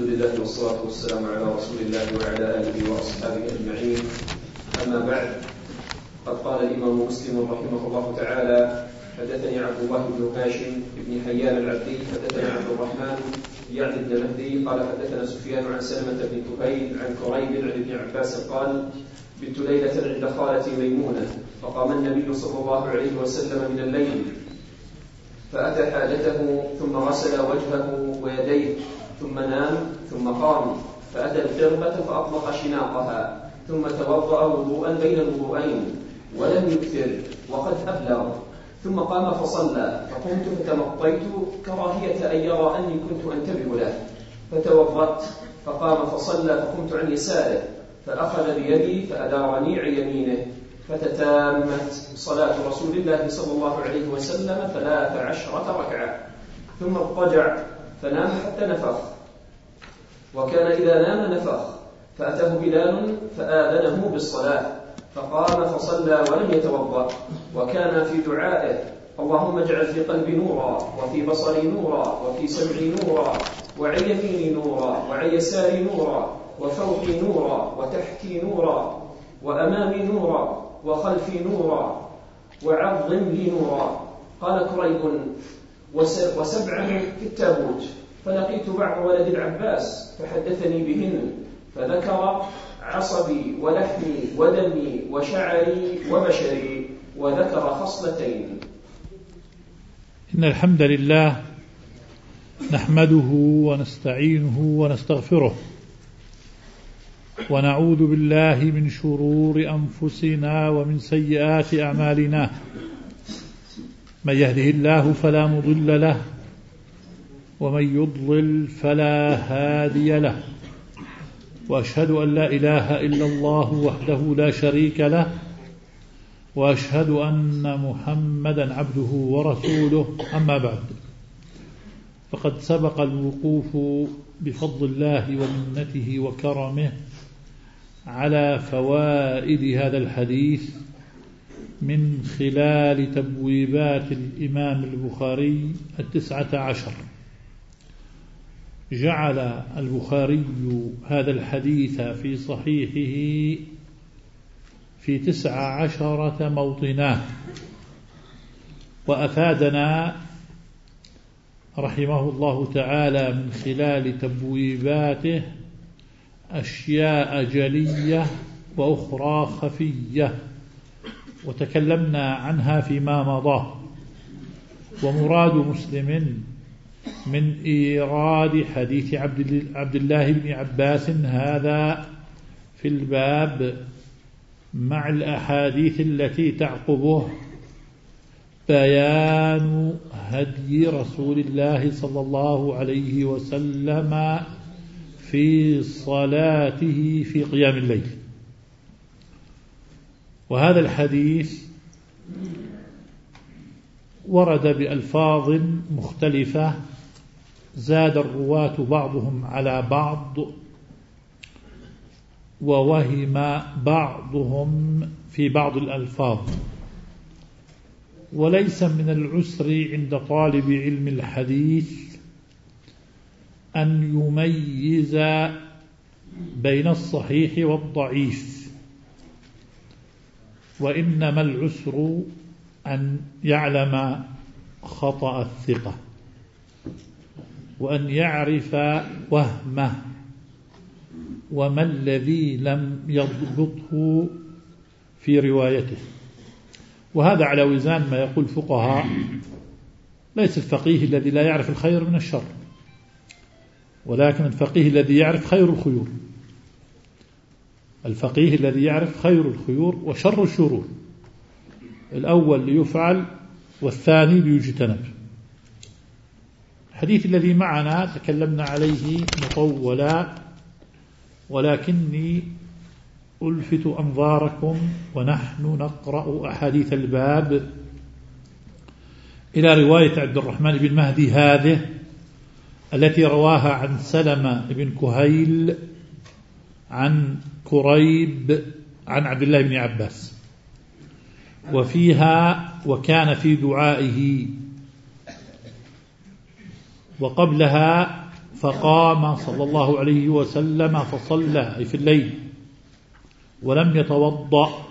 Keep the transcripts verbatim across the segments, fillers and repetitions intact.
لله والصلاة والسلام على رسول الله وعلى آله وأصحابه أجمعين. أما بعد، قد قال الإمام مسلم رحمه الله تعالى: حدثني عبد الله بن هاشم بن حيان العبدي حدثنا عبد الرحمن يعني بن مهدي قال حدثنا سفيان عن سلمة بن كهيل عن كريب عن ابن عباس قال: بت ليلة عند خالتي ميمونة، فقام النبي صلى الله عليه وسلم من الليل فأتى حاجته ثم غسل وجهه ويديه ثم نام ثم قام فأتى القربة فأطلق شناقها ثم توضأ وضوءا بين الوضوءين ولم يكثر وقد أبلغ، ثم قام فصلى، فقمت فتمطيت كراهية أن يرى أني كنت أنتبه له، فتوضأت فقام فصلى، فقمت عن يساره فأخذ بيدي فأدارني عن يمينه، فتتامت صلاة رسول الله صلى الله عليه وسلم ثلاث عشرة ركعة، ثم اضطجع فنام حتى نفخ، وكان إذا نام نفخ، فأتاه بلال فآذنه بالصلاة فقام فصلى ولم يتوضأ، وكان في دعائه: اللهم اجعل في قلبي نورا وفي بصري نورا وفي سمعي نورا وعن يميني نورا وعن يساري نورا وفوقي نورا وتحتي نورا وأمامي نورا وخلفي نورا وعظم لي نورا. قال كريب: وسبعا في التابوت، فلقيت بعض ولد العباس فحدثني بهن، فذكر عصبي ولحمي ودمي وشعري وبشري، وذكر خصلتين. إن الحمد لله نحمده ونستعينه ونستغفره، ونعوذ بالله من شرور أنفسنا ومن سيئات أعمالنا، من يهده الله فلا مضل له ومن يضلل فلا هادي له، وأشهد أن لا إله إلا الله وحده لا شريك له، وأشهد أن محمدا عبده ورسوله. أما بعد، فقد سبق الوقوف بفضل الله ومنته وكرمه على فوائد هذا الحديث من خلال تبويبات الإمام البخاري التسعة عشر. جعل البخاري هذا الحديث في صحيحه في تسع عشرة موطنا، وأفادنا رحمه الله تعالى من خلال تبويباته أشياء جلية وأخرى خفية، وتكلمنا عنها فيما مضى. ومراد مسلم من إيراد حديث عبد الله بن عباس هذا في الباب مع الأحاديث التي تعقبه بيان هدي رسول الله صلى الله عليه وسلم في صلاته في قيام الليل. وهذا الحديث ورد بألفاظ مختلفة، زاد الرواة بعضهم على بعض، ووهم بعضهم في بعض الألفاظ، وليس من العسر عند طالب علم الحديث أن يميز بين الصحيح والضعيف، وإنما العسر أن يعلم خطأ الثقة، وأن يعرف وهمه وما الذي لم يضبطه في روايته. وهذا على وزان ما يقول فقهاء: ليس الفقيه الذي لا يعرف الخير من الشر، ولكن الفقيه الذي يعرف خير الخيور. الفقيه الذي يعرف خير الخيور وشر الشرور، الأول ليفعل والثاني ليجتنب. الحديث الذي معنا تكلمنا عليه مطولا، ولكني ألفت أنظاركم ونحن نقرأ أحاديث الباب إلى رواية عبد الرحمن بن مهدي هذه التي رواها عن سلمة بن كهيل عن كريب عن عبد الله بن عباس، وفيها: وكان في دعائه، وقبلها: فقام صلى الله عليه وسلم فصلى أي في الليل ولم يتوضأ.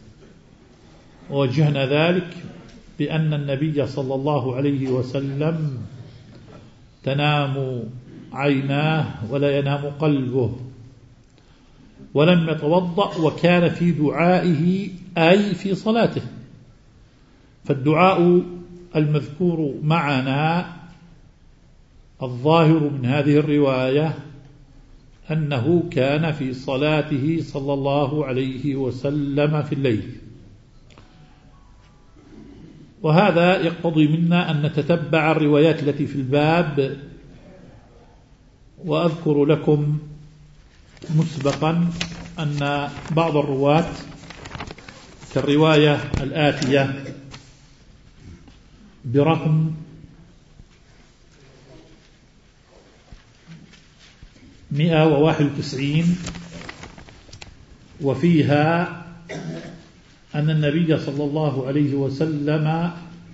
ووجهنا ذلك بأن النبي صلى الله عليه وسلم تنام عيناه ولا ينام قلبه، ولم يتوضأ وكان في دعائه أي في صلاته. فالدعاء المذكور معنا الظاهر من هذه الرواية أنه كان في صلاته صلى الله عليه وسلم في الليل. وهذا يقتضي منا أن نتتبع الروايات التي في الباب. وأذكر لكم مسبقا أن بعض الرواة كالرواية الآتية برقم مئة وواحد وتسعين وفيها أن النبي صلى الله عليه وسلم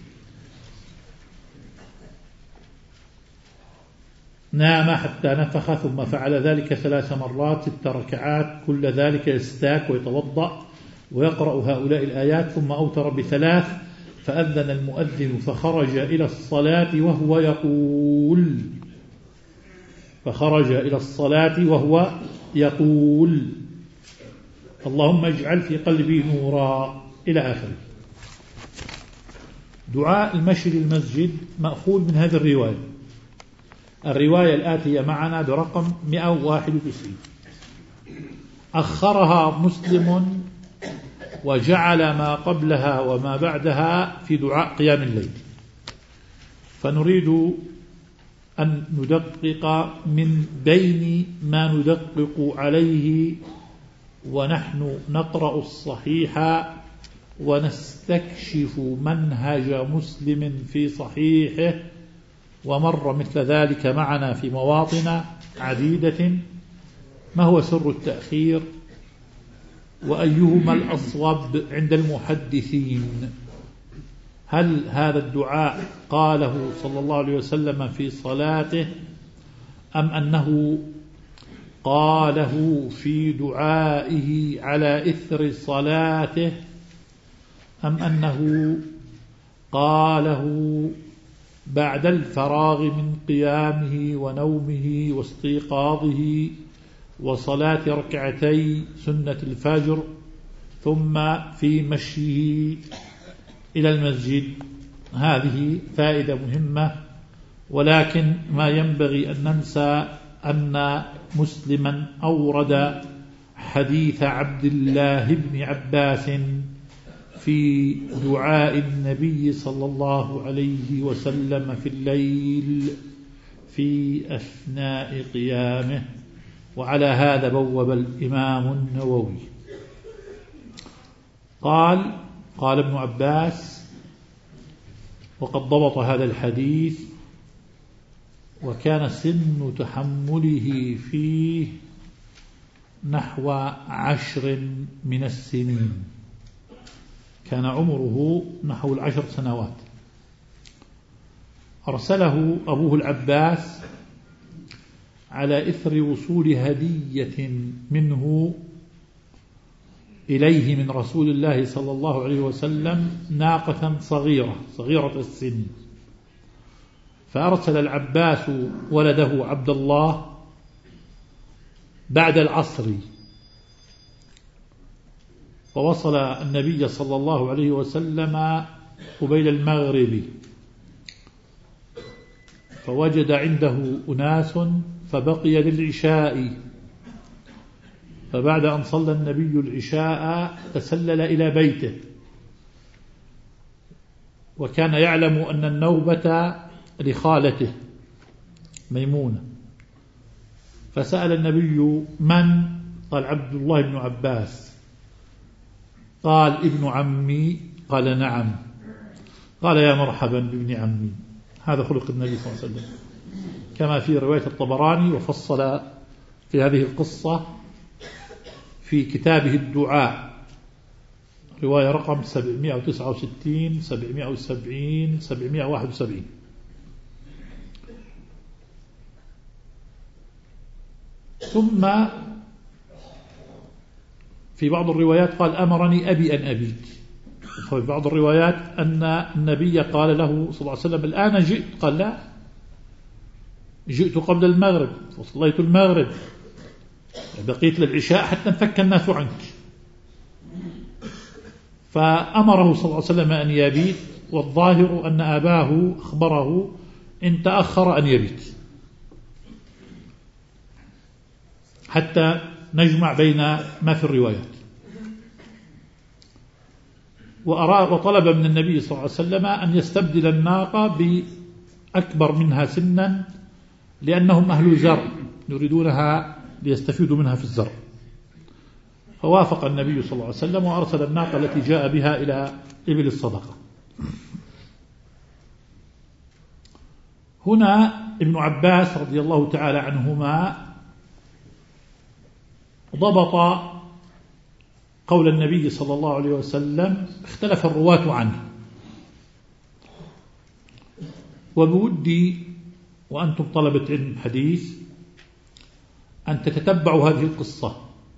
نام حتى نفخ ثم فعل ذلك ثلاث مرات ست ركعات، كل ذلك يستاك ويتوضأ ويقرأ هؤلاء الآيات ثم أوتر بثلاث، فأذن المؤذن فخرج إلى الصلاة وهو يقول فخرج إلى الصلاة وهو يقول اللهم اجعل في قلبي نورا إلى آخره. دعاء المشي للمسجد مأخوذ من هذه الرواية الرواية الآتية معنا برقم مئة وواحد وتسعين. أخرها مسلم وجعل ما قبلها وما بعدها في دعاء قيام الليل. فنريد أن ندقق من بين ما ندقق عليه ونحن نقرأ الصحيح ونستكشف منهج مسلم في صحيحه، ومر مثل ذلك معنا في مواطن عديدة. ما هو سر التأخير وأيهما الأصوب عند المحدثين؟ هل هذا الدعاء قاله صلى الله عليه وسلم في صلاته أم أنه قاله في دعائه على إثر صلاته أم أنه قاله بعد الفراغ من قيامه ونومه واستيقاظه وصلاة ركعتي سنة الفجر ثم في مشيه إلى المسجد؟ هذه فائدة مهمة، ولكن ما ينبغي أن ننسى أن مسلما أورد حديث عبد الله بن عباس في دعاء النبي صلى الله عليه وسلم في الليل في أثناء قيامه، وعلى هذا بوب الإمام النووي. قال قال ابن عباس وقد ضبط هذا الحديث: وكان سن تحمله فيه نحو عشر من السنين، كان عمره نحو العشر سنوات. أرسله أبوه العباس على إثر وصول هدية منه إليه من رسول الله صلى الله عليه وسلم ناقة صغيرة صغيرة السن، فأرسل العباس ولده عبد الله بعد العصر، ووصل النبي صلى الله عليه وسلم قبيل المغرب، فوجد عنده أناس فبقي للعشاء، فبعد أن صلى النبي العشاء تسلل إلى بيته، وكان يعلم أن النوبة لخالته ميمونة، فسأل النبي: من؟ قال: عبد الله بن عباس. قال: ابن عمي؟ قال: نعم. قال: يا مرحبا بابن عمي. هذا خلق النبي صلى الله عليه وسلم كما في رواية الطبراني، وفصل في هذه القصة في كتابه الدعاء، رواية رقم سبعمائة وتسعة وستين سبعمائة وسبعين سبعمائة وواحد وسبعين. ثم في بعض الروايات قال أمرني أبي أن أبيت. في بعض الروايات أن النبي قال له صلى الله عليه وسلم الآن جئت، قال لا، جئت قبل المغرب وصليت المغرب، بقيت للعشاء حتى انفك الناس عنك. فأمره صلى الله عليه وسلم أن يبيت، والظاهر أن أباه أخبره إن تأخر أن يبيت حتى نجمع بين ما في الروايات. وطلب من النبي صلى الله عليه وسلم أن يستبدل الناقة بأكبر منها سنا لأنهم أهل زرع يريدونها ليستفيدوا منها في الزرع. فوافق النبي صلى الله عليه وسلم وأرسل الناقة التي جاء بها إلى إبل الصدقة. هنا ابن عباس رضي الله تعالى عنهما ضبط قول النبي صلى الله عليه وسلم، اختلف الرواة عنه، وبودي وأنتم طلبة علم حديث أن تتتبعوا هذه القصة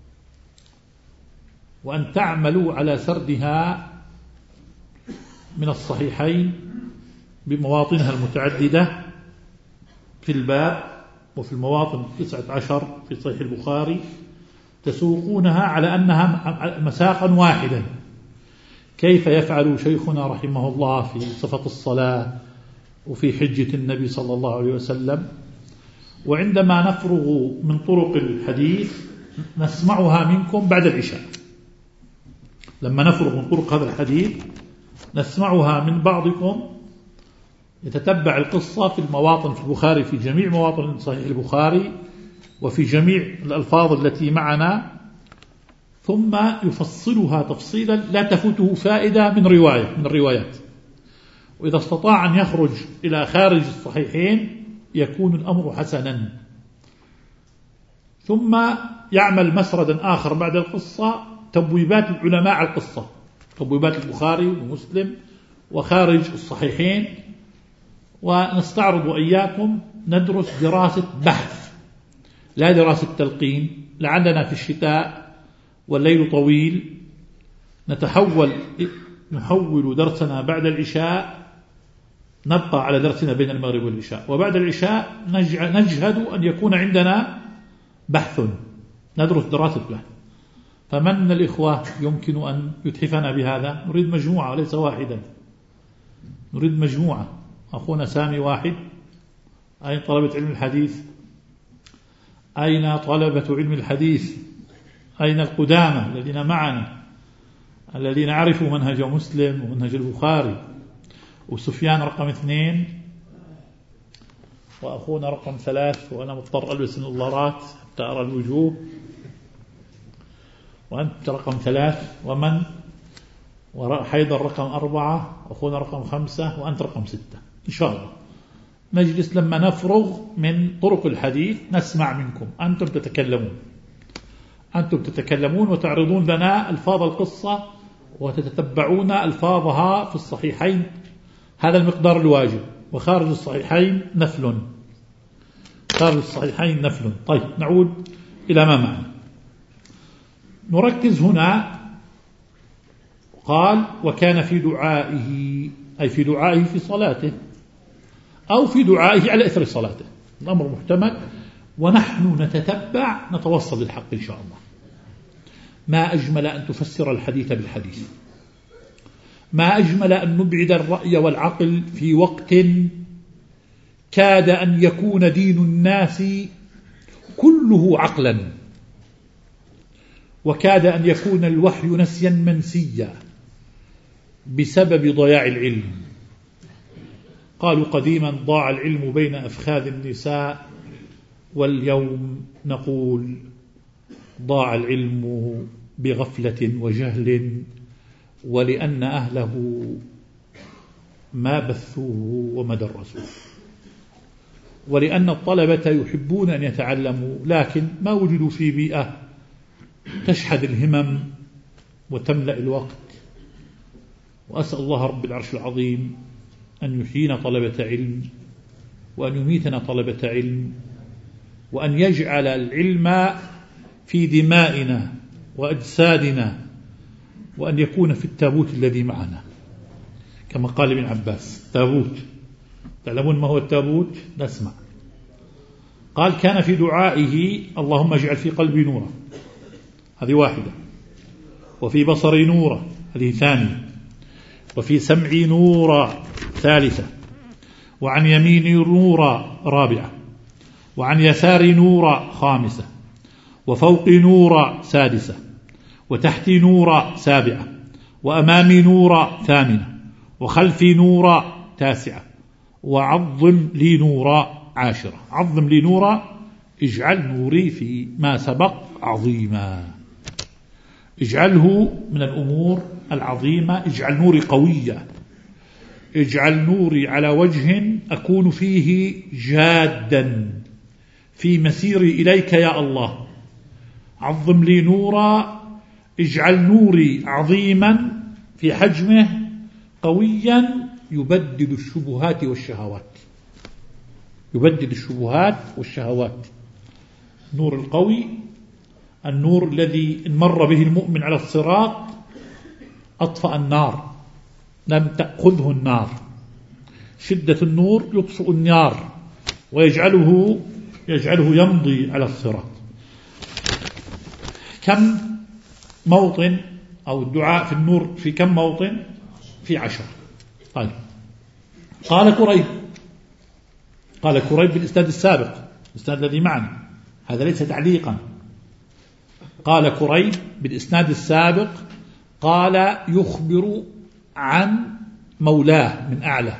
وأن تعملوا على سردها من الصحيحين بمواطنها المتعددة في الباب وفي المواطن تسعة عشر في صحيح البخاري، تسوقونها على أنها مساقا واحدا، كيف يفعل شيخنا رحمه الله في صفة الصلاة وفي حجة النبي صلى الله عليه وسلم. وعندما نفرغ من طرق الحديث نسمعها منكم بعد العشاء. لما نفرغ من طرق هذا الحديث نسمعها من بعضكم يتتبع القصة في المواطن في البخاري، في جميع مواطن صحيح البخاري وفي جميع الألفاظ التي معنا، ثم يفصلها تفصيلا لا تفوته فائدة من رواية من الروايات. وإذا استطاع أن يخرج إلى خارج الصحيحين يكون الأمر حسنا. ثم يعمل مسردا آخر بعد القصة، تبويبات العلماء على القصة، تبويبات البخاري ومسلم وخارج الصحيحين، ونستعرض إياكم ندرس دراسة بحث لا دراسة تلقين. لعلنا في الشتاء والليل طويل نتحول نحول درسنا بعد العشاء، نبقى على درسنا بين المغرب والعشاء، وبعد العشاء نجهد أن يكون عندنا بحث، ندرس دراسة بحث. فمن من الإخوة يمكن أن يتحفنا بهذا؟ نريد مجموعة وليس واحدا، نريد مجموعة. أخونا سامي واحد. أين طلبة علم الحديث؟ أين طلبة علم الحديث؟ أين القدامى الذين معنا الذين عرفوا منهج مسلم ومنهج البخاري؟ وسفيان رقم اثنين، وأخونا رقم ثلاث، وأنا مضطر ألبس النظارات حتى أرى الوجوه، وأنت رقم ثلاث، ومن حيدر رقم أربعة، أخونا رقم خمسة، وأنت رقم ستة. إن شاء الله نجلس لما نفرغ من طرق الحديث نسمع منكم. أنتم تتكلمون أنتم تتكلمون وتعرضون لنا ألفاظ القصة وتتتبعون ألفاظها في الصحيحين، هذا المقدار الواجب. وخارج الصحيحين نفل، خارج الصحيحين نفل. طيب نعود إلى ما معنا. نركز هنا. قال وكان في دعائه، أي في دعائه في صلاته أو في دعائه على إثر صلاته، الأمر محتمل. ونحن نتتبع نتوصل للحق إن شاء الله. ما أجمل أن تفسر الحديث بالحديث، ما أجمل أن نبعد الرأي والعقل في وقت كاد أن يكون دين الناس كله عقلا، وكاد أن يكون الوحي نسيا منسيا بسبب ضياع العلم. قالوا قديما ضاع العلم بين أفخاذ النساء، واليوم نقول ضاع العلم بغفلة وجهل، ولأن أهله ما بثوه وما درسوه، ولأن الطلبة يحبون أن يتعلموا لكن ما وجدوا في بيئة تشحذ الهمم وتملأ الوقت. وأسأل الله رب العرش العظيم أن يحيينا طلبة علم، وأن يميتنا طلبة علم، وأن يجعل العلم في دمائنا وأجسادنا، وأن يكون في التابوت الذي معنا كما قال ابن عباس. تابوت، تعلمون ما هو التابوت؟ نسمع. قال كان في دعائه اللهم اجعل في قلبي نورا، هذه واحدة، وفي بصري نورا، هذه ثانية، وفي سمعي نورا ثالثة، وعن يميني نورا رابعة، وعن يساري نورا خامسة، وفوقي نورا سادسة، وتحتي نورا سابعة، وأمامي نورا ثامنة، وخلفي نورا تاسعة، وعظم لي نورا عاشرة. عظم لي نورا، اجعل نوري في ما سبق عظيما، اجعله من الأمور العظيمة، اجعل نوري قوية، اجعل نوري على وجه أكون فيه جادا في مسيري إليك يا الله. عظم لي نورا، اجعل نوري عظيما في حجمه قويا يبدد الشبهات والشهوات، يبدد الشبهات والشهوات. النور القوي، النور الذي إن مر به المؤمن على الصراط أطفأ النار، لم تأخذه النار. شدة النور يطفئ النار ويجعله يجعله يمضي على الصراط. كم موطن أو الدعاء في النور في كم موطن؟ في عشر. طيب. قال كريب، قال كريب بالإسناد السابق، الإسناد الذي معنا، هذا ليس تعليقا. قال كريب بالإسناد السابق، قال يخبر عن مولاه من أعلى،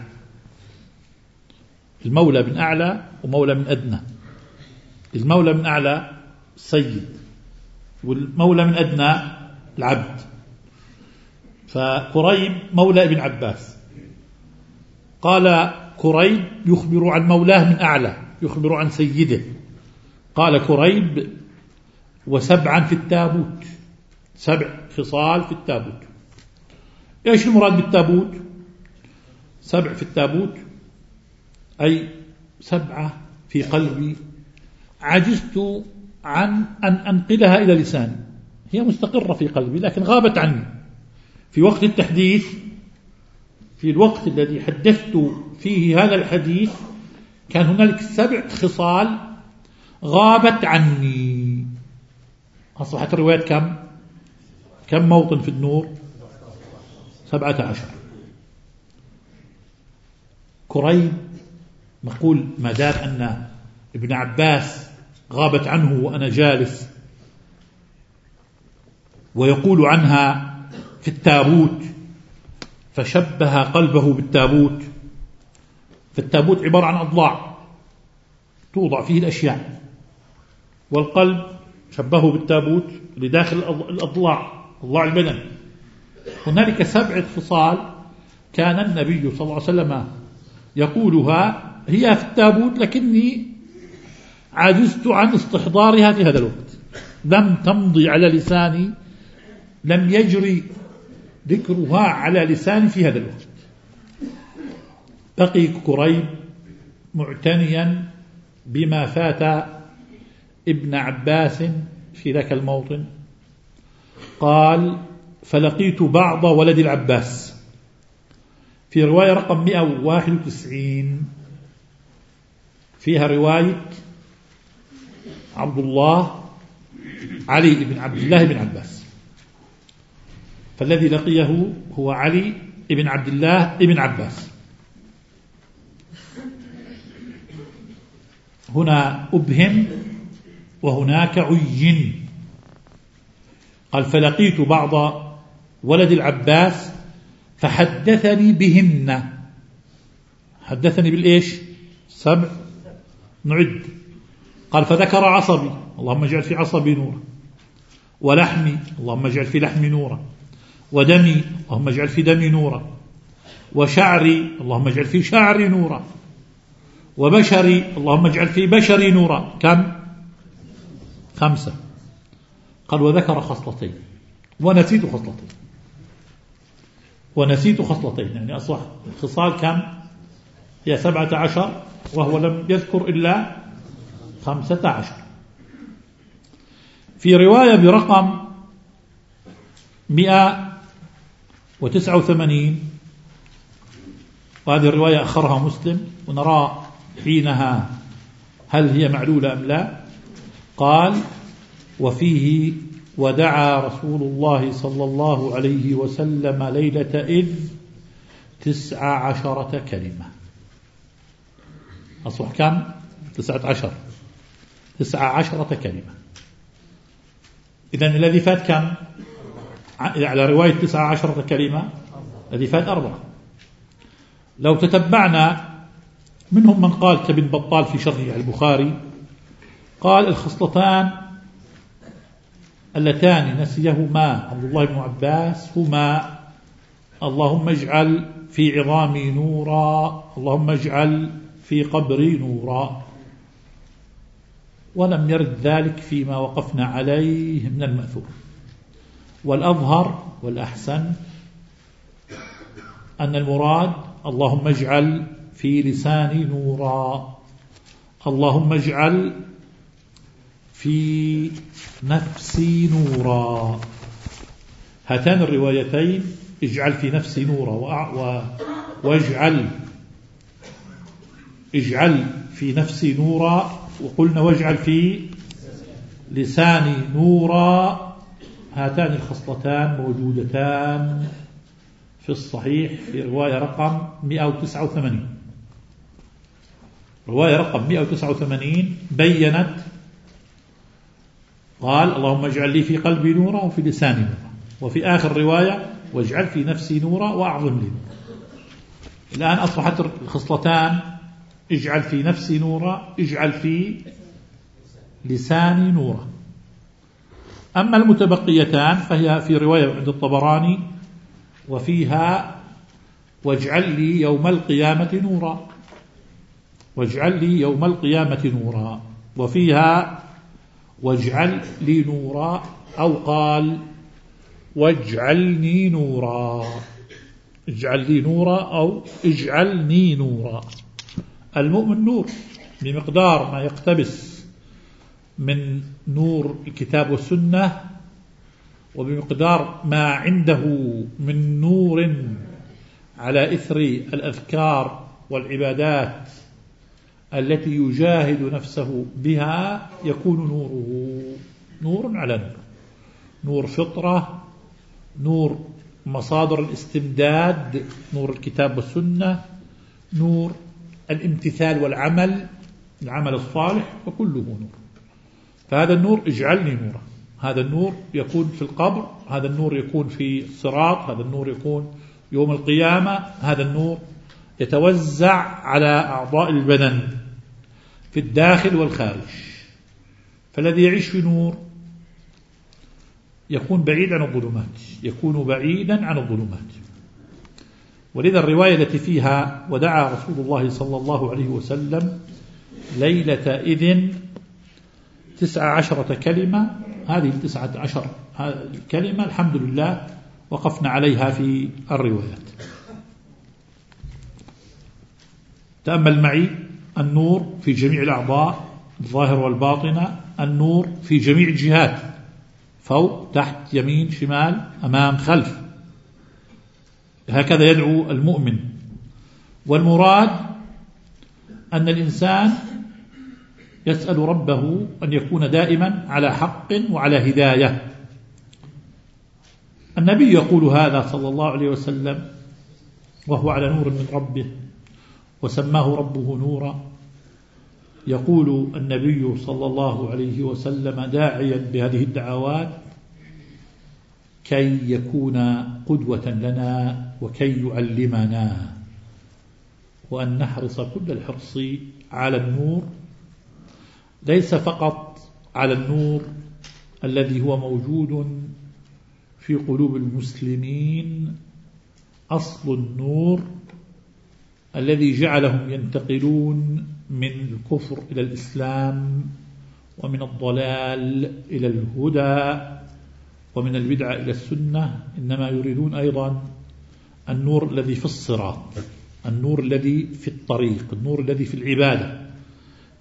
المولى من أعلى ومولى من أدنى. المولى من أعلى السيد، والمولى من أدنى العبد. فكريب مولى ابن عباس. قال كريب يخبر عن مولاه من أعلى، يخبر عن سيده. قال كريب وسبعا في التابوت، سبع خصال في التابوت. إيش المراد بالتابوت؟ سبع في التابوت أي سبعة في قلبي عجزت عن أن أنقلها إلى لساني، هي مستقرة في قلبي لكن غابت عني. في وقت التحديث، في الوقت الذي حدثت فيه هذا الحديث، كان هنالك سبع خصال غابت عني. أصبحت الروايات كم؟ كم موطن في النور؟ سبعة عشر. كريب نقول ما دام أن ابن عباس غابت عنه وأنا جالس ويقول عنها في التابوت، فشبه قلبه بالتابوت. فالتابوت عبارة عن أضلاع توضع فيه الأشياء، والقلب شبهه بالتابوت لداخل الأضلاع، أضلاع البدن. هنالك سبعة خصال كان النبي صلى الله عليه وسلم يقولها هي في التابوت، لكني عجزت عن استحضارها في هذا الوقت، لم تمضي على لساني، لم يجري ذكرها على لساني في هذا الوقت. بقي كريب معتنيا بما فات ابن عباس في ذاك الموطن. قال فلقيت بعض ولد العباس، في رواية رقم مئة وواحد وتسعين فيها رواية عبد الله علي بن عبد الله بن عباس، فالذي لقيه هو علي بن عبد الله بن عباس. هنا أبهم وهناك عين. قال فلقيت بعض ولد العباس فحدثني بهن. حدثني بالإيش؟ سبع. نعد. قال فذكر عصبي، اللهم اجعل في عصبي نورا، ولحمي، اللهم اجعل في لحمي نورا، ودمي، اللهم اجعل في دمي نورا، وشعري، اللهم اجعل في شعري نورا، وبشري، اللهم اجعل في بشري نورا. كم؟ خمسة. قال وذكر خصلتين ونسيت خصلتين، ونسيت خصلتين، يعني أصبح خصال كم؟ هي سبعة عشر وهو لم يذكر إلا خمسة عشر. في رواية برقم مئة وتسعة وثمانين، وهذه الرواية أخرها مسلم ونرى حينها هل هي معلولة أم لا. قال: وفيه: ودعا رسول الله صلى الله عليه وسلم ليلة إذ تسع عشرة كلمة. أصبح كم؟ تسعة عشر تسع عشرة كلمة. إذن الذي فات كم؟ على رواية تسع عشرة كلمة الذي فات أربعة. لو تتبعنا منهم من قال كابن بطال في شرحه البخاري، قال: الخصلتان اللتان نسيهما عبد الله بن عباس هما: اللهم اجعل في عظامي نورا، اللهم اجعل في قبري نورا. ولم يرد ذلك فيما وقفنا عليه من المأثور. والأظهر والأحسن أن المراد: اللهم اجعل في لساني نورا، اللهم اجعل في نفسي نورا. هاتان الروايتين: اجعل في نفسي نورا واجعل اجعل في نفسي نورا، وقلنا واجعل في لساني نورا. هاتان الخصلتان موجودتان في الصحيح في رواية رقم مئة وتسعة وثمانين. رواية رقم مئة وتسعة وثمانين بيّنت، قال: اللهم اجعل لي في قلبي نورا وفي لساني نورا. وفي آخر رواية: واجعل في نفسي نورا وأعظم لي نورا. الآن أصبحت الخصلتان: اجعل في نفسي نورا، اجعل في لساني نورا. أما المتبقيتان فهي في رواية عند الطبراني: وفيها: واجعل لي يوم القيامة نورا، واجعل لي يوم القيامة نورا. وفيها: واجعل لي نورا، أو قال: واجعلني نورا، اجعل لي نورا أو اجعلني نورا. المؤمن نور بمقدار ما يقتبس من نور الكتاب والسنة، وبمقدار ما عنده من نور على إثر الأذكار والعبادات التي يجاهد نفسه بها، يكون نوره نور على نور، نور فطرة، نور مصادر الاستمداد، نور الكتاب والسنة، نور الامتثال والعمل، العمل الصالح، وكله نور. فهذا النور: اجعلني نورا. هذا النور يكون في القبر، هذا النور يكون في الصراط، هذا النور يكون يوم القيامة، هذا النور يتوزع على أعضاء البدن في الداخل والخارج. فالذي يعيش في نور يكون بعيد عن الظلمات، يكون بعيدا عن الظلمات. ولذا الرواية التي فيها: ودعا رسول الله صلى الله عليه وسلم ليلة إذن تسع عشرة كلمة، هذه التسعة عشر كلمة الحمد لله وقفنا عليها في الروايات. تأمل معي: النور في جميع الأعضاء الظاهر والباطنة، النور في جميع الجهات، فوق تحت يمين شمال أمام خلف. هكذا يدعو المؤمن. والمراد أن الإنسان يسأل ربه أن يكون دائما على حق وعلى هداية. النبي يقول هذا صلى الله عليه وسلم وهو على نور من ربه، وسماه ربه نورا. يقول النبي صلى الله عليه وسلم داعيا بهذه الدعوات كي يكون قدوة لنا وكي يعلمنا، وأن نحرص كل الحرص على النور، ليس فقط على النور الذي هو موجود في قلوب المسلمين، أصل النور الذي جعلهم ينتقلون من الكفر إلى الإسلام، ومن الضلال إلى الهدى، ومن البدعة إلى السنة. إنما يريدون أيضا النور الذي في الصراط، النور الذي في الطريق، النور الذي في العبادة.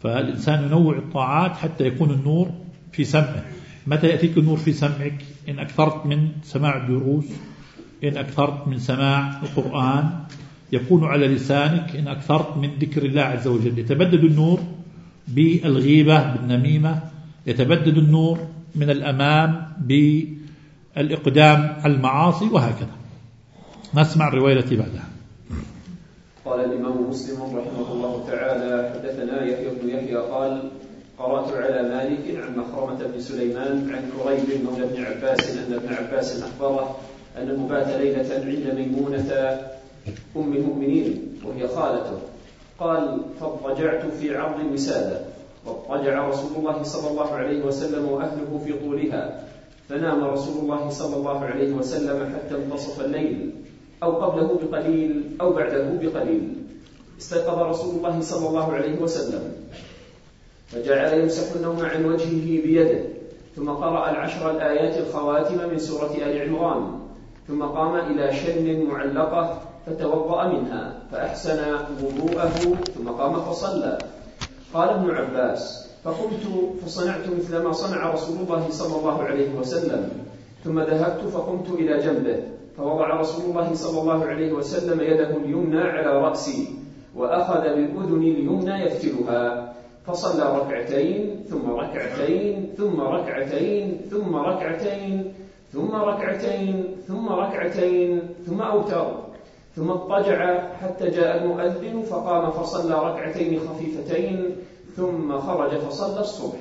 فالإنسان ينوع الطاعات حتى يكون النور في سمعه. متى يأتيك النور في سمعك؟ إن أكثرت من سماع الدروس، إن أكثرت من سماع القرآن، يكون على لسانك إن أكثرت من ذكر الله عز وجل. يتبدد النور بالغيبة بالنميمة، يتبدد النور من الأمام بالإقدام على المعاصي، وهكذا. نسمع الرواية التي بعدها. قال الإمام مسلم رحمه الله تعالى: حدثنا يحيى بن يحيى قال: قرأت على مالك عن مخرمة بن سليمان عن كريب مولى ابن عباس أن ابن عباس أخبره أنه بات ليلة عند ميمونة أم المؤمنين وهي خالته. قال: فاضطجعت في عرض الوسادة، واضطجع رسول الله صلى الله عليه وسلم وأهله في طولها، فنام رسول الله صلى الله عليه وسلم حتى انتصف الليل أو قبله بقليل أو بعده بقليل. استيقظ رسول الله صلى الله عليه وسلم فجعل يمسح النوم عن وجهه بيده، ثم قرأ العشر الآيات الخواتم من سورة آل عمران، ثم قام إلى شن معلقة فتوضأ منها فأحسن وضوءه، ثم قام فصلى. قال ابن عباس: فقمت فصنعت مثل ما صنع رسول الله صلى الله عليه وسلم، ثم ذهبت فقمت إلى جنبه، فوضع رسول الله صلى الله عليه وسلم يده اليمنى على رأسي، وأخذ بالأذن اليمنى يفتلها، فصلى ركعتين ثم ركعتين ثم ركعتين ثم ركعتين ثم ركعتين ثم ركعتين ثم أوتر، ثم اضطجع حتى جاء المؤذن فقام فصلى ركعتين خفيفتين، ثم خرج فصلى الصبح.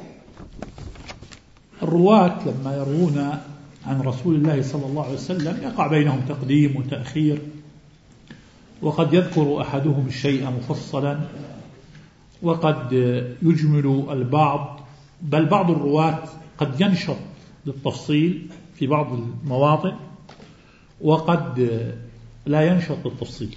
الرواة لما يروون عن رسول الله صلى الله عليه وسلم يقع بينهم تقديم وتأخير، وقد يذكر أحدهم الشيء مفصلا، وقد يجمل البعض، بل بعض الرواة قد ينشط للتفصيل في بعض المواطن، وقد لا ينشط للتفصيل.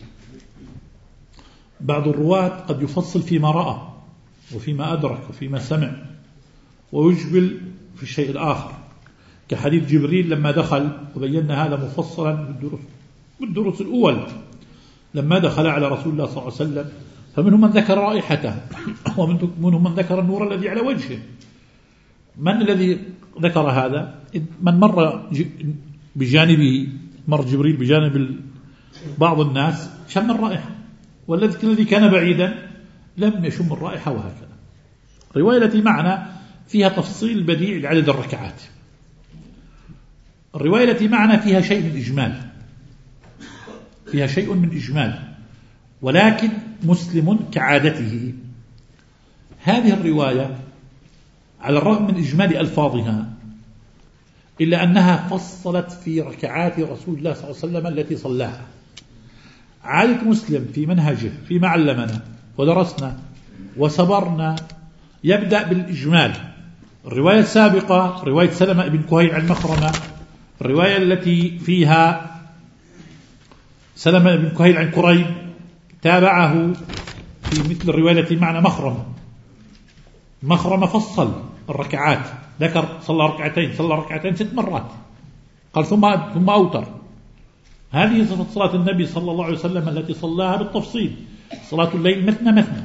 بعض الرواة قد يفصل فيما رأى وفيما أدرك وفيما سمع، ويجبل في الشيء الآخر، كحديث جبريل لما دخل، وبينا هذا مفصلا بالدروس, بالدروس الأول، لما دخل على رسول الله صلى الله عليه وسلم، فمنهم من ذكر رائحته، ومنهم من ذكر النور الذي على وجهه. من الذي ذكر هذا؟ من مر بجانبه، مر جبريل بجانب بعض الناس شم الرائحة، والذي كان بعيدا لم يشم الرائحة، وهكذا. الرواية التي معنا فيها تفصيل بديع لعدد الركعات. الرواية التي معنا فيها شيء من إجمال، فيها شيء من إجمال، ولكن مسلم كعادته هذه الرواية على الرغم من إجمال ألفاظها إلا أنها فصلت في ركعات رسول الله صلى الله عليه وسلم التي صلاها. عادة مسلم في منهجه فيما علمنا ودرسنا وصبرنا يبدأ بالإجمال. الرواية السابقة رواية سلمة بن كهيل عن مخرمة، الرواية التي فيها سلمة بن كهيل عن كريب تابعه في مثل الرواية التي معنا مخرمة. مخرمة فصل الركعات، ذكر صلى ركعتين صلى ركعتين ست مرات، قال ثم ثم أوتر. هذه صفة صلاة النبي صلى الله عليه وسلم التي صلاها بالتفصيل. صلاة الليل مثنى مثنى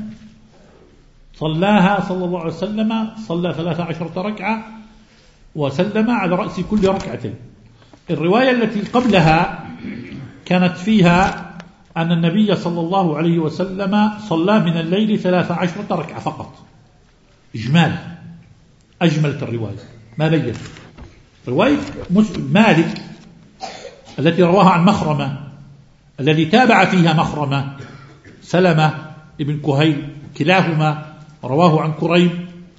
صلاها صلى الله عليه وسلم، صلى ثلاثة عشرة ركعة وسلم على رأس كل ركعتين. الرواية التي قبلها كانت فيها أن النبي صلى الله عليه وسلم صلى من الليل ثلاثة عشرة ركعة فقط. إجمال، أجملت الرواية ما بيّن. رواية مالك التي رواها عن مخرمة الذي تابع فيها مخرمة سلمة ابن كهيل، كلاهما رواه عن كريب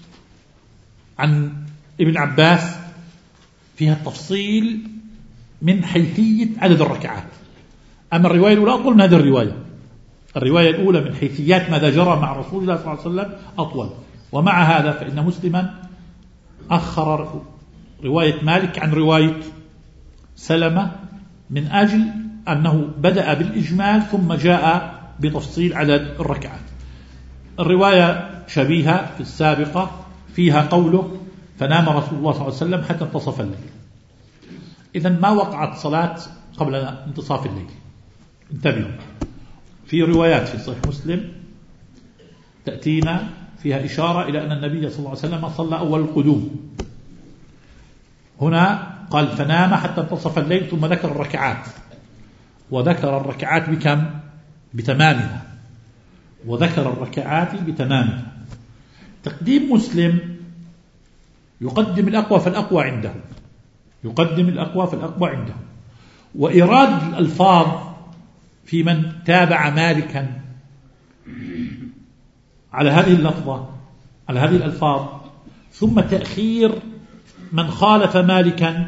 عن ابن عباس، فيها التفصيل من حيثية عدد الركعات. أما الرواية الأولى أطول من هذه الرواية. الرواية الأولى من حيثيات ماذا جرى مع رسول الله صلى الله عليه وسلم أطول. ومع هذا فإن مسلما أخر رواية مالك عن رواية سلمة من أجل أنه بدأ بالإجمال ثم جاء بتفصيل عدد الركعات. الرواية شبيهة في السابقة فيها قوله فنام رسول الله صلى الله عليه وسلم حتى انتصف الليل. إذن ما وقعت صلاة قبل انتصاف الليل. انتبهوا، في روايات في صحيح مسلم تأتينا فيها إشارة إلى أن النبي صلى الله عليه وسلم صلى أول القدوم. هنا قال فنام حتى انتصف الليل، ثم ذكر الركعات، وذكر الركعات بكم؟ بتمامها، وذكر الركعات بتمامها. تقديم مسلم يقدم الأقوى فالأقوى عنده، يقدم الأقوى فالأقوى عنده. وإيراد الألفاظ في من تابع مالكا على هذه اللفظة، على هذه الألفاظ، ثم تأخير من خالف مالكا،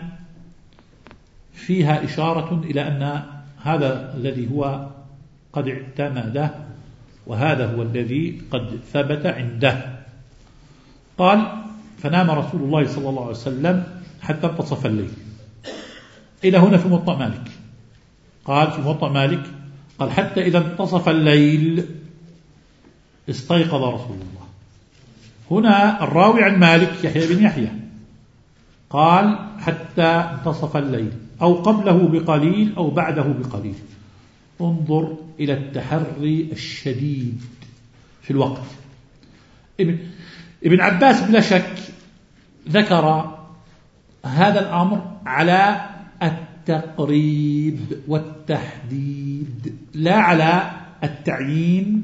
فيها إشارة إلى أن هذا الذي هو قد اعتمده، وهذا هو الذي قد ثبت عنده. قال فنام رسول الله صلى الله عليه وسلم حتى انتصف الليل. إلى هنا في موطأ مالك، قال في موطأ مالك قال حتى إذا انتصف الليل استيقظ رسول الله. هنا الراوي عن مالك يحيى بن يحيى قال حتى انتصف الليل، أو قبله بقليل أو بعده بقليل. انظر إلى التحري الشديد في الوقت. ابن, ابن عباس بلا شك ذكر هذا الأمر على التقريب والتحديد لا على التعيين،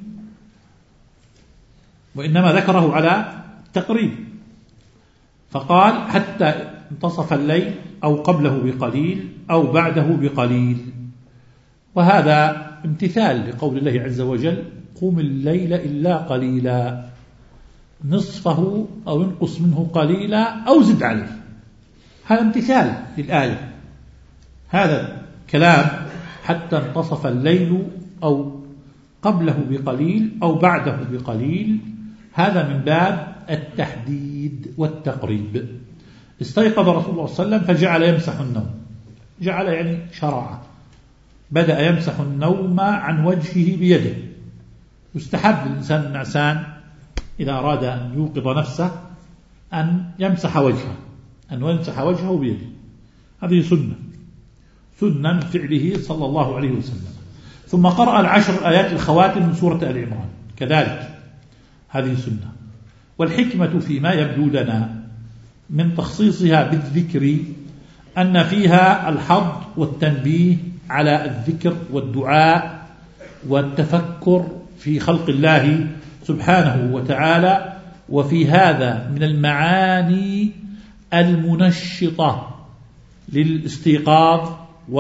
وإنما ذكره على التقريب، فقال حتى انتصف الليل أو قبله بقليل أو بعده بقليل. وهذا امتثال لقول الله عز وجل قم الليل إلا قليلا، نصفه أو انقص منه قليلا أو زد عليه. هذا امتثال للآية. هذا كلام حتى انتصف الليل أو قبله بقليل أو بعده بقليل، هذا من باب التحديد والتقريب. استيقظ رسول الله صلى الله عليه وسلم فجعل يمسح النوم، جعل يعني شرع، بدأ يمسح النوم عن وجهه بيده. يستحب للإنسان النعسان إذا أراد أن يوقظ نفسه أن يمسح وجهه، أن يمسح وجهه بيده، هذه سنة سنة من فعله صلى الله عليه وسلم. ثم قرأ العشر الآيات الخواتم من سورة آل عمران كذلك، هذه سنة. والحكمة فيما يبدو لنا من تخصيصها بالذكر أن فيها الحظ والتنبيه على الذكر والدعاء والتفكر في خلق الله سبحانه وتعالى. وفي هذا من المعاني المنشطة للاستيقاظ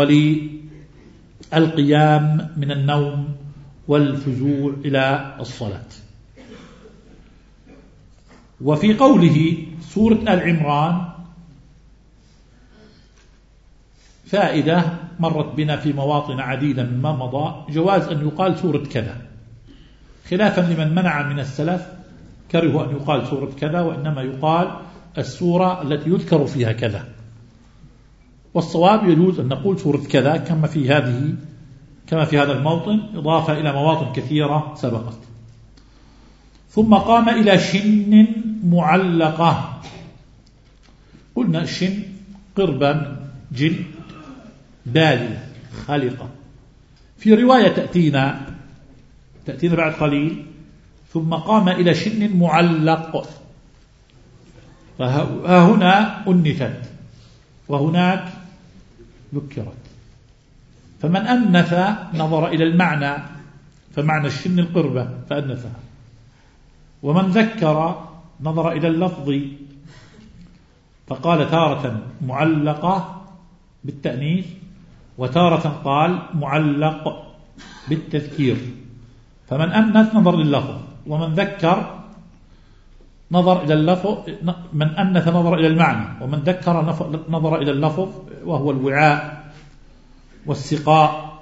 وللقيام من النوم والفزوع إلى الصلاة. وفي قوله سورة آل عمران فائدة مرت بنا في مواطن عديدة مما مضى، جواز أن يقال سورة كذا، خلافا لمن منع من السلف كرهوا أن يقال سورة كذا، وإنما يقال السورة التي يذكر فيها كذا. والصواب يجوز أن نقول سورة كذا كما في هذه كما في هذا الموطن، إضافة إلى مواطن كثيرة سبقت. ثم قام إلى شن معلقة. قلنا الشن قربا جلد بالية خالقة. في رواية تأتينا تأتينا بعد قليل ثم قام إلى شن معلق، فهنا أنثت وهناك ذكرت. فمن أنث نظر إلى المعنى، فمعنى الشن القربة فأنثها، ومن ذكر نظر إلى اللفظ فقال تارة معلقة بالتأنيث وتارة قال معلق بالتذكير. فمن أنث نظر لللفظ، ومن ذكر نظر إلى اللفظ، من أنث نظر إلى المعنى، ومن ذكر نظر إلى اللفظ وهو الوعاء والسقاء.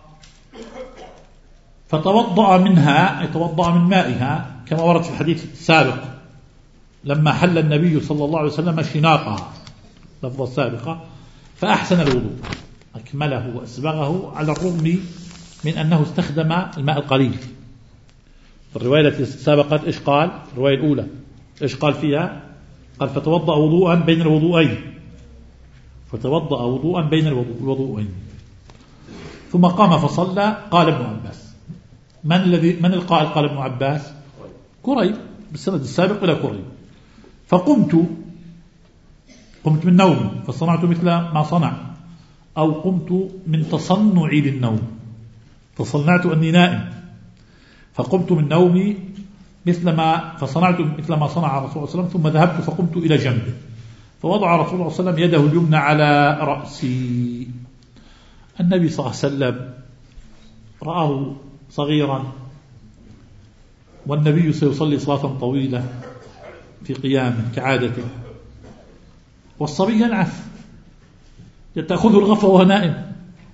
فتوضأ منها، يتوضأ من مائها كما ورد في الحديث السابق لما حل النبي صلى الله عليه وسلم شناقها، لفظة سابقة، فأحسن الوضوء أكمله وأسبغه، على الرغم من أنه استخدم الماء القليل. الرواية التي سابقت إيش قال؟ الرواية الأولى إيش قال فيها؟ قال فتوضأ وضوءا بين الوضوءين، فتوضأ وضوءا بين الوضوءين. ثم قام فصلى. قال ابن عباس، من الذي من القائل؟ قال ابن عباس كريب بالسند السابق إلى كريب. فقمت قمت من نومي فصنعت مثل ما صنع، أو قمت من تصنعي للنوم، تصنعت أني نائم فقمت من نومي مثل ما فصنعت مثل ما صنع الرسول صلى الله عليه وسلم، ثم ذهبت فقمت إلى جنبه فوضع رسول الله صلى الله عليه وسلم يده اليمنى على رأسي. النبي صلى الله عليه وسلم رآه صغيرا والنبي سيصلي صلاة طويلة في قيامه كعادته، والصبي ينعس تأخذه الغفوة وهو نائم،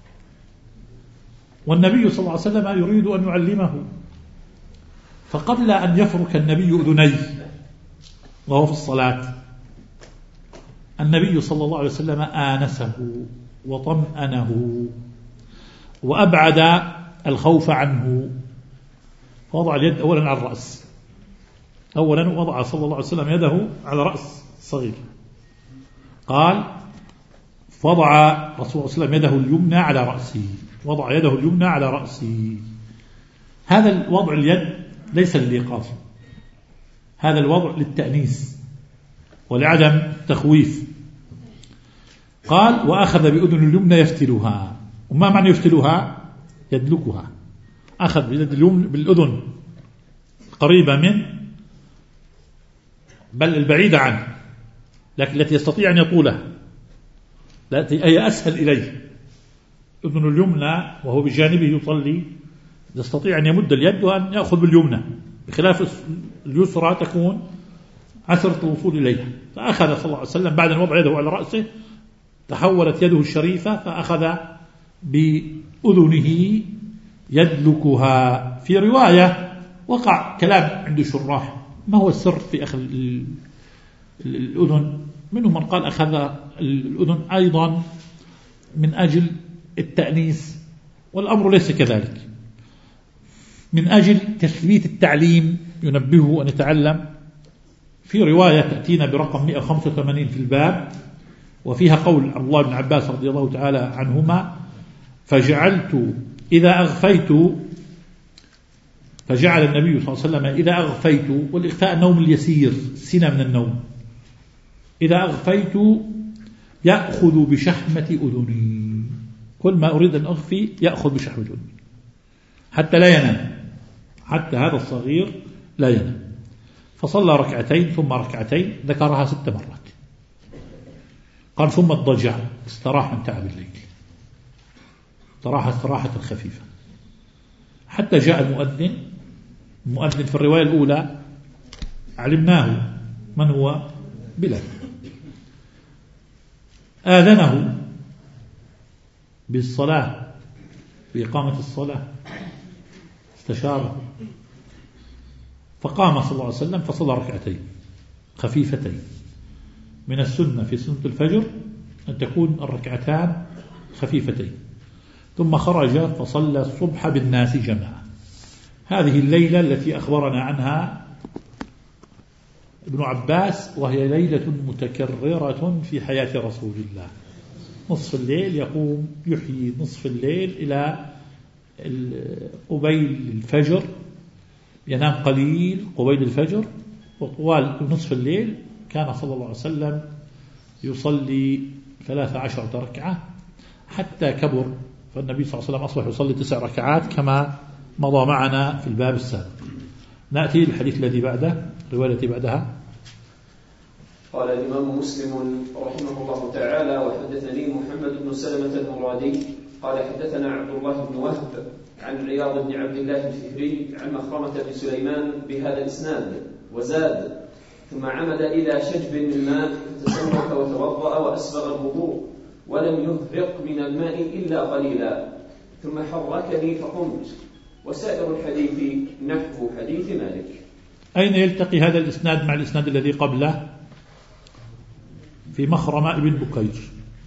والنبي صلى الله عليه وسلم يريد أن يعلمه. فقبل أن يفرك النبي أذنيه وهو في الصلاة النبي صلى الله عليه وسلم آنسه وطمأنه وأبعد الخوف عنه، فوضع اليد أولا على الرأس، أولا وضع صلى الله عليه وسلم يده على رأس الصغير. قال وضع رسول الله صلى الله عليه وسلم يده اليمنى على رأسه، وضع يده اليمنى على رأسه. هذا الوضع اليد ليس للإيقاظ، هذا الوضع للتأنيس ولعدم تخويف. قال وأخذ بأذن اليمنى يفتلها. وما معنى يفتلها؟ يدلكها. أخذ باليد اليمنى بالأذن قريبة من بل البعيدة عنه، لكن التي يستطيع أن يطولها، التي هي أسهل إليه. أذن اليمنى وهو بجانبه يصلي يستطيع أن يمد اليد وأن يأخذ باليمنى، بخلاف اليسرى تكون عسرة الوصول إليها. فأخذ صلى الله عليه وسلم بعد أن وضع يده على رأسه تحولت يده الشريفة فأخذ بأذنه يدلكها. في رواية وقع كلام عند الشراح ما هو السر في أخذ الأذن، منهم من قال أخذ الأذن أيضا من أجل التأنيس، والأمر ليس كذلك، من أجل تثبيت التعليم ينبهه أن يتعلم. في رواية تأتينا برقم مئة وخمسة وثمانين في الباب وفيها قول عبد الله بن عباس رضي الله تعالى عنهما فجعلت إذا أغفيت فجعل النبي صلى الله عليه وسلم إذا أغفيت، والإغفاء النوم اليسير سنة من النوم، إذا أغفيت يأخذ بشحمة أذني، كل ما أريد أن أغفي يأخذ بشحمة أذني حتى لا ينام، حتى هذا الصغير لا ينام. فصلى ركعتين ثم ركعتين ذكرها ست مرات. قال ثم اضطجع استراح من تعب الليل، استراح استراحة خفيفة حتى جاء المؤذن. المؤذن في الرواية الأولى علمناه من هو بلال، آذنه بالصلاة بإقامة الصلاة، استشاره فقام صلى الله عليه وسلم فصلى ركعتين خفيفتين. من السنة في سنة الفجر أن تكون الركعتان خفيفتين، ثم خرج فصلى الصبح بالناس جماعة. هذه الليلة التي أخبرنا عنها ابن عباس وهي ليلة متكررة في حياة رسول الله، نصف الليل يقوم يحيي نصف الليل إلى قبيل الفجر، ينام قليل قبيل الفجر، وطوال نصف الليل كان صلى الله عليه وسلم يصلي ثلاث عشرة ركعة حتى كبر، فالنبي صلى الله عليه وسلم أصبح يصلي تسع ركعات كما مضى معنا في الباب السابق. نأتي للحديث الذي بعده، الرواية التي بعدها. قال الإمام مسلم رحمه الله تعالى وحدثني محمد بن سلمة المرادي قال حدثنا عبد الله بن وهب عن عياض بن عبد الله الفهري عن مخرمة بن سليمان بهذا الإسناد وزاد ثم عمد إلى شجب من ماء فتسوق وتوضأ وأسبغ الوضوء ولم يهرق من الماء إلا قليلا ثم حركني فقمت. وسائر الحديث نحو حديث مالك. أين يلتقي هذا الإسناد مع الإسناد الذي قبله؟ في مخرمة ابن بكير.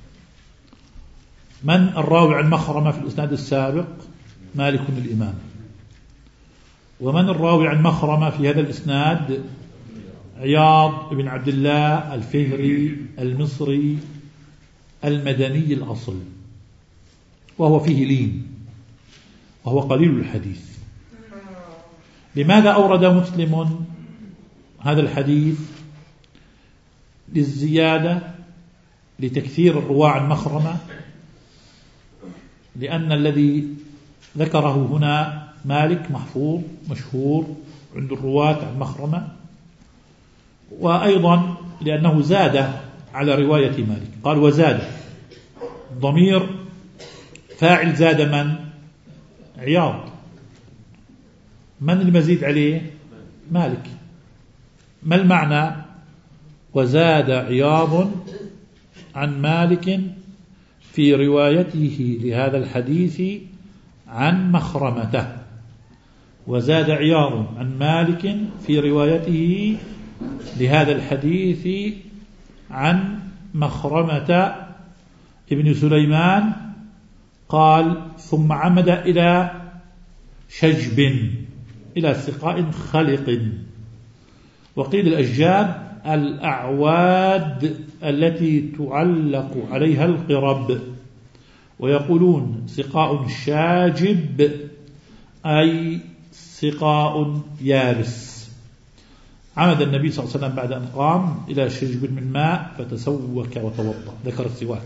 من الراوي عن مخرمة في الإسناد السابق؟ مالك الإمام. ومن الراوي عن مخرمة في هذا الإسناد؟ عياض بن عبد الله الفهري المصري المدني الأصل، وهو فيه لين وهو قليل الحديث. لماذا أورد مسلم هذا الحديث للزيادة لتكثير الرواة عن مخرمة، لأن الذي ذكره هنا مالك محفوظ مشهور عند الرواة عن مخرمة، وأيضا لأنه زاد على رواية مالك. قال وزاد ضمير فاعل زاد من؟ عياض. من المزيد عليه؟ مالك. ما المعنى؟ وزاد عياض عن مالك في روايته لهذا الحديث عن مخرمته. وزاد عياض عن مالك في روايته لهذا الحديث عن مخرمة ابن سليمان. قال ثم عمد إلى شجب، إلى سقاء خلق. وقيل الأشجاب الأعواد التي تعلق عليها القرب، ويقولون سقاء شاجب أي سقاء يابس. عمد النبي صلى الله عليه وسلم بعد أن قام إلى شجب من ماء فتسوك وتوضأ. ذكر السواك،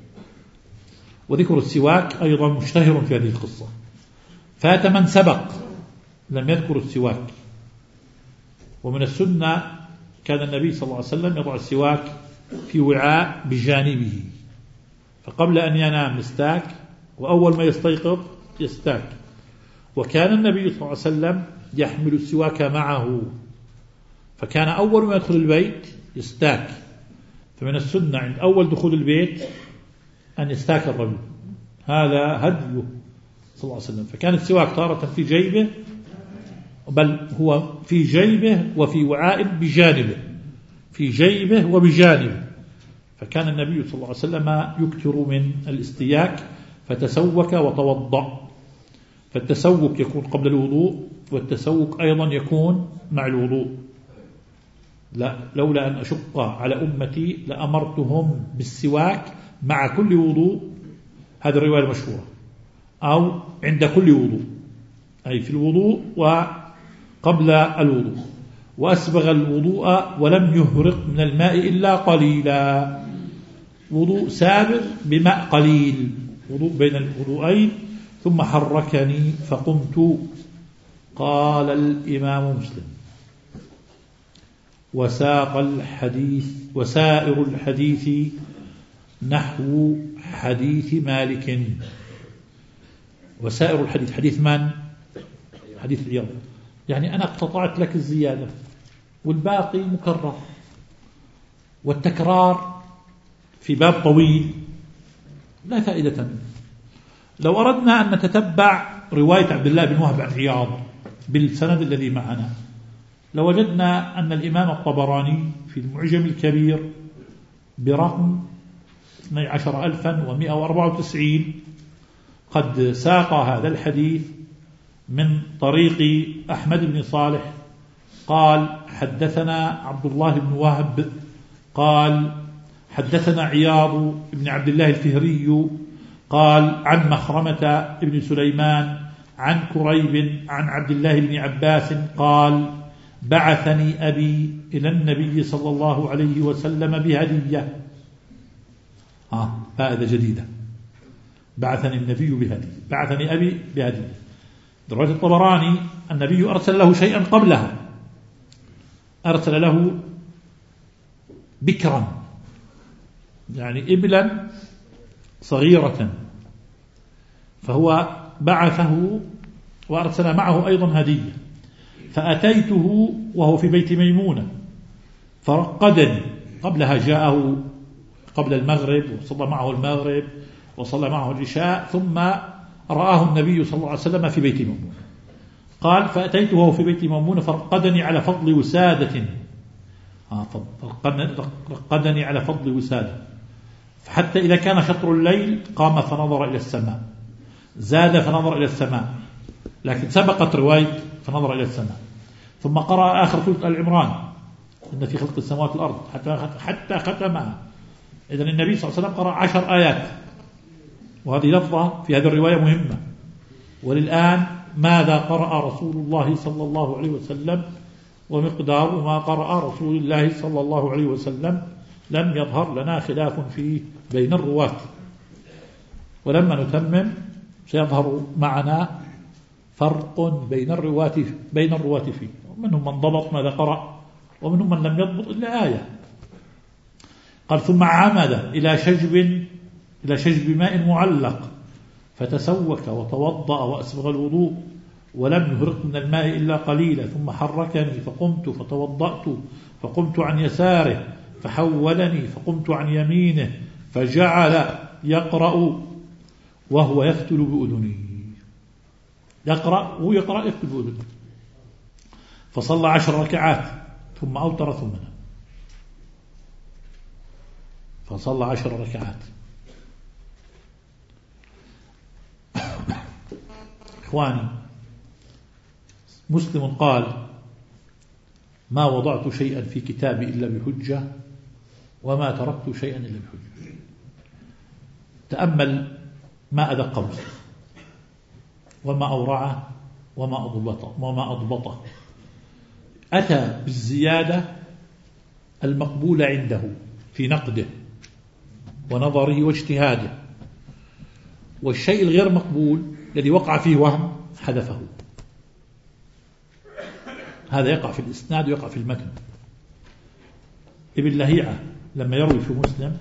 وذكر السواك أيضا مشتهر في هذه القصة. فات من سبق لم يذكر السواك. ومن السنة كان النبي صلى الله عليه وسلم يضع السواك في وعاء بجانبه، فقبل أن ينام يستاك، وأول ما يستيقظ يستاك. وكان النبي صلى الله عليه وسلم يحمل السواك معه، فكان أول ما يدخل البيت يستاك. فمن السنة عند أول دخول البيت أن يستاك الرجل، هذا هديه صلى الله عليه وسلم. فكان السواك تارة في جيبه، بل هو في جيبه وفي وعاء بجانبه، في جيبه وبجانبه. فكان النبي صلى الله عليه وسلم يكثر من الاستياك، فتسوك وتوضأ. فالتسوك يكون قبل الوضوء، والتسوك أيضا يكون مع الوضوء. لا لولا أن أشق على أمتي لأمرتهم بالسواك مع كل وضوء، هذه الرواية المشهورة، أو عند كل وضوء، أي في الوضوء وقبل الوضوء. وأسبغ الوضوء ولم يهرق من الماء إلا قليلا. وضوء سابغ بماء قليل، وضوء بين الوضوءين. ثم حركني فقمت. قال الإمام مسلم وساق الحديث وسائر الحديث نحو حديث مالك. وسائر الحديث حديث من؟ حديث عياض. يعني أنا اقتطعت لك الزيادة والباقي مكرر، والتكرار في باب طويل لا فائدة منه. لو أردنا أن نتتبع رواية عبد الله بن وهب عن عياض بالسند الذي معنا، لوجدنا أن الإمام الطبراني في المعجم الكبير برقم اثني عشر ألفا ومئة وأربعة وتسعين قد ساق هذا الحديث من طريق أحمد بن صالح قال حدثنا عبد الله بن وهب قال حدثنا عياض بن عبد الله الفهري قال عن مخرمة بن سليمان عن كريب عن عبد الله بن عباس قال بعثني أبي إلى النبي صلى الله عليه وسلم بهدية. آه فائدة جديدة، بعثني النبي بهدية، بعثني أبي بهدية. رواية الطبراني النبي أرسل له شيئا قبلها، أرسل له بكرا يعني إبلا صغيرة، فهو بعثه وأرسل معه أيضا هدية. فأتيته وهو في بيت ميمونة فرقدني. قبلها جاءه قبل المغرب وصلى معه المغرب وصلى معه العشاء، ثم رآه النبي صلى الله عليه وسلم في بيت ميمونة. قال فأتيته وهو في بيت ميمونة فرقدني على فضل وسادة. آه رقدني على فضل وسادة، حتى إذا كان شطر الليل قام فنظر إلى السماء، زاد فنظر إلى السماء، لكن سبقت رواية فنظر إلى السماء. ثم قرأ آخر سورة آل عمران إن في خلق السماوات والأرض حتى حتى ختمها. إذن النبي صلى الله عليه وسلم قرأ عشر آيات، وهذه لفظة في هذه الرواية مهمة. وللآن ماذا قرأ رسول الله صلى الله عليه وسلم ومقدار ما قرأ رسول الله صلى الله عليه وسلم لم يظهر لنا خلاف فيه بين الرواة، ولما نتمم سيظهر معنا فرق بين الرواة بين الرواة فيه، ومنهم من ضبط ماذا قرأ ومنهم من لم يضبط إلا آية. قال ثم عمد إلى شجب إلى شجب ماء معلق فتسوك وتوضأ وأسبغ الوضوء ولم يهرق من الماء إلا قليلا، ثم حركني فقمت فتوضأت، فقمت عن يساره فحولني فقمت عن يمينه، فجعل يقرأ وهو يفتل بأذنه، يقرأ وهو يقرأ يفتل بأذنه، فصلى عشر ركعات ثم أوتر ثم نام. فصلى عشر ركعات. إخواني، مسلم قال ما وضعت شيئا في كتابي إلا بحجة وما تركت شيئا إلا بحجة. تأمل ما أدق مسلم وما أورعه وما أضبطه وما أضبطه. أتى بالزيادة المقبولة عنده في نقده ونظره واجتهاده، والشيء الغير مقبول الذي وقع فيه وهم حذفه. هذا يقع في الإسناد ويقع في المتن. ابن لهيعة لما يروي في مسلم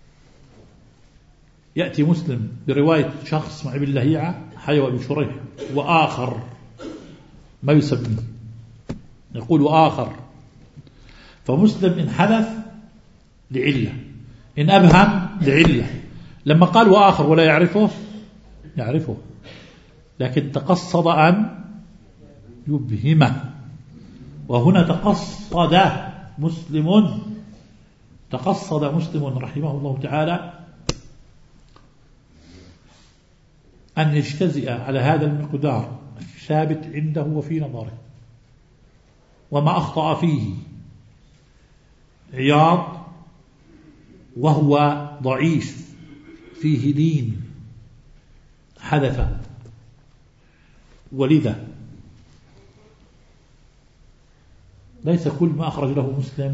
يأتي مسلم برواية شخص مع ابن لهيعة حي وابن شريح وآخر ما يسميه، يقول وآخر، فمسلم إن حذف لعلة، إن أبهم لعلة. لما قال وآخر ولا يعرفه يعرفه، لكن تقصد أن يبهمه. وهنا تقصد مسلم تقصد مسلم رحمه الله تعالى أن يجتزئ على هذا المقدار الثابت عنده وفي نظره، وما أخطأ فيه عياض وهو ضعيف فيه لين حدث. ولذا ليس كل ما أخرج له مسلم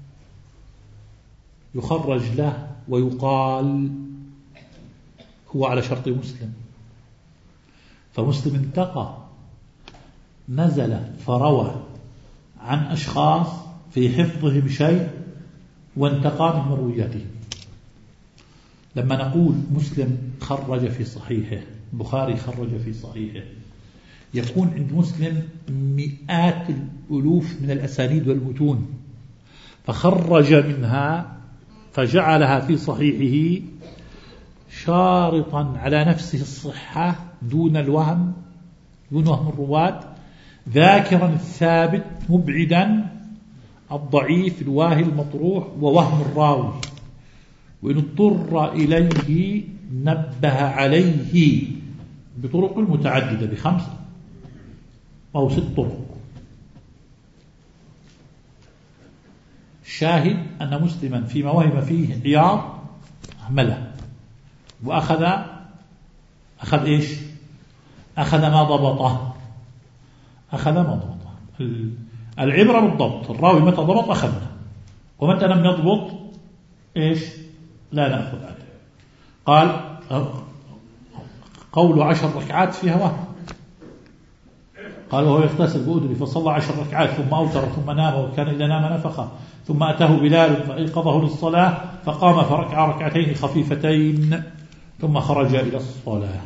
يخرج له ويقال هو على شرط مسلم. فمسلم انتقى نزل فروى عن أشخاص في حفظهم شيء وانتقى من مروياتهم. لما نقول مسلم خرج في صحيحه، البخاري خرج في صحيحه، يكون عند مسلم مئات الألوف من الأسانيد والمتون، فخرج منها فجعلها في صحيحه شارطا على نفسه الصحة دون الوهم، دون وهم الرواة، ذاكرا الثابت مبعدا الضعيف الواهي المطروح ووهم الراوي، وإن اضطر إليه نبه عليه بطرق متعددة بخمسة أو ست طرق. الشاهد أن مسلما فيما وهم فيه عياض أهمله وأخذ أخذ إيش أخذ ما ضبطه أخذ ما ضبطه. العبرة بالضبط، الراوي متى ضبط أخذنا، ومتى لم يضبط إيش لا نأخذ عليه. قال قول عشر ركعات فيها وهم، قال وهو يغتسل بأذنه فصلى عشر ركعات ثم أوتر ثم نام، وكان إذا نام نفخ، ثم أتاه بلال فأيقظه للصلاة فقام فركع ركعتين خفيفتين ثم خرج إلى الصلاة.